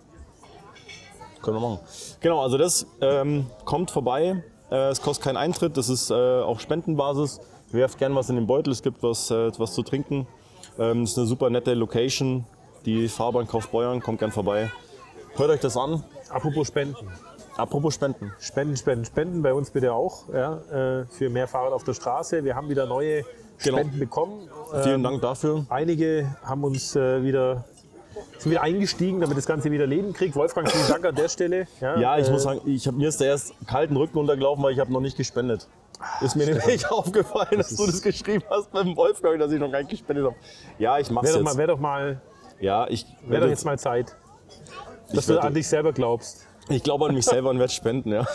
[SPEAKER 2] Können wir machen. Genau, also das ähm, kommt vorbei. Äh, es kostet keinen Eintritt, das ist äh, auf Spendenbasis. Werft gern was in den Beutel, es gibt was, äh, was zu trinken. Ähm, das ist eine super nette Location. Die Fahrbahn Kaufbeuern, kommt gern vorbei. Hört euch das an.
[SPEAKER 1] Apropos Spenden.
[SPEAKER 2] Apropos Spenden.
[SPEAKER 1] Spenden, Spenden, Spenden. Bei uns bitte auch. Ja, äh, für mehr Fahrrad auf der Straße. Wir haben wieder neue
[SPEAKER 2] Genau.
[SPEAKER 1] Spenden bekommen.
[SPEAKER 2] Vielen
[SPEAKER 1] Ähm,
[SPEAKER 2] Dank dafür.
[SPEAKER 1] Einige haben uns äh, wieder, sind wieder eingestiegen, damit das Ganze wieder Leben kriegt. Wolfgang, vielen Dank an der Stelle.
[SPEAKER 2] Ja, ich
[SPEAKER 1] äh,
[SPEAKER 2] muss sagen, ich hab, mir ist der erst kalten Rücken runtergelaufen, weil ich habe noch nicht gespendet. Ist mir nämlich aufgefallen, dass du das geschrieben hast beim Wolfgang, dass ich noch gar nicht gespendet habe. Ja, ich mach's
[SPEAKER 1] Wäre doch,
[SPEAKER 2] jetzt.
[SPEAKER 1] mal- wär doch mal,
[SPEAKER 2] ja, ich
[SPEAKER 1] wär
[SPEAKER 2] werde
[SPEAKER 1] doch jetzt mal Zeit, dass
[SPEAKER 2] ich
[SPEAKER 1] du
[SPEAKER 2] werde-
[SPEAKER 1] an dich selber glaubst.
[SPEAKER 2] Ich glaube an mich selber und werde spenden, ja.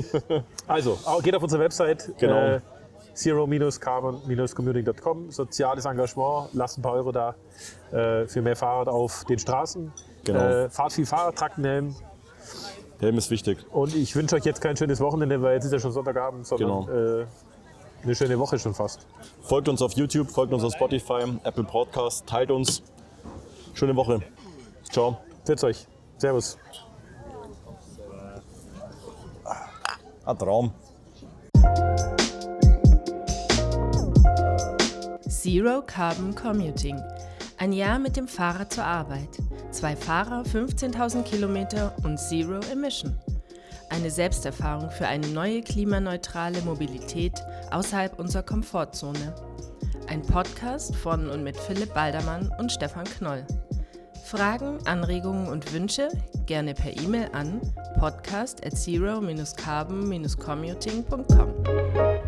[SPEAKER 1] Also, au- geht auf unsere Website.
[SPEAKER 2] Genau.
[SPEAKER 1] Äh, zero carbon commuting dot com. Soziales Engagement, lasst ein paar Euro da äh, für mehr Fahrrad auf den Straßen.
[SPEAKER 2] Genau.
[SPEAKER 1] Äh, fahrt viel Fahrrad, tragt einen Helm.
[SPEAKER 2] Der Helm ist wichtig.
[SPEAKER 1] Und ich wünsche euch jetzt kein schönes Wochenende, weil jetzt ist ja schon Sonntagabend, sondern
[SPEAKER 2] Genau.
[SPEAKER 1] äh, eine schöne Woche schon fast.
[SPEAKER 2] Folgt uns auf YouTube, folgt uns auf Spotify, Apple Podcast, teilt uns. Schöne Woche. Ciao.
[SPEAKER 1] Setzt euch. Servus.
[SPEAKER 2] Ein Traum.
[SPEAKER 3] Zero Carbon Commuting. Ein Jahr mit dem Fahrrad zur Arbeit. Zwei Fahrer, fünfzehntausend Kilometer und Zero Emission. Eine Selbsterfahrung für eine neue klimaneutrale Mobilität außerhalb unserer Komfortzone. Ein Podcast von und mit Philipp Baldermann und Stefan Knoll. Fragen, Anregungen und Wünsche gerne per E-Mail an podcast at zero carbon commuting dot com.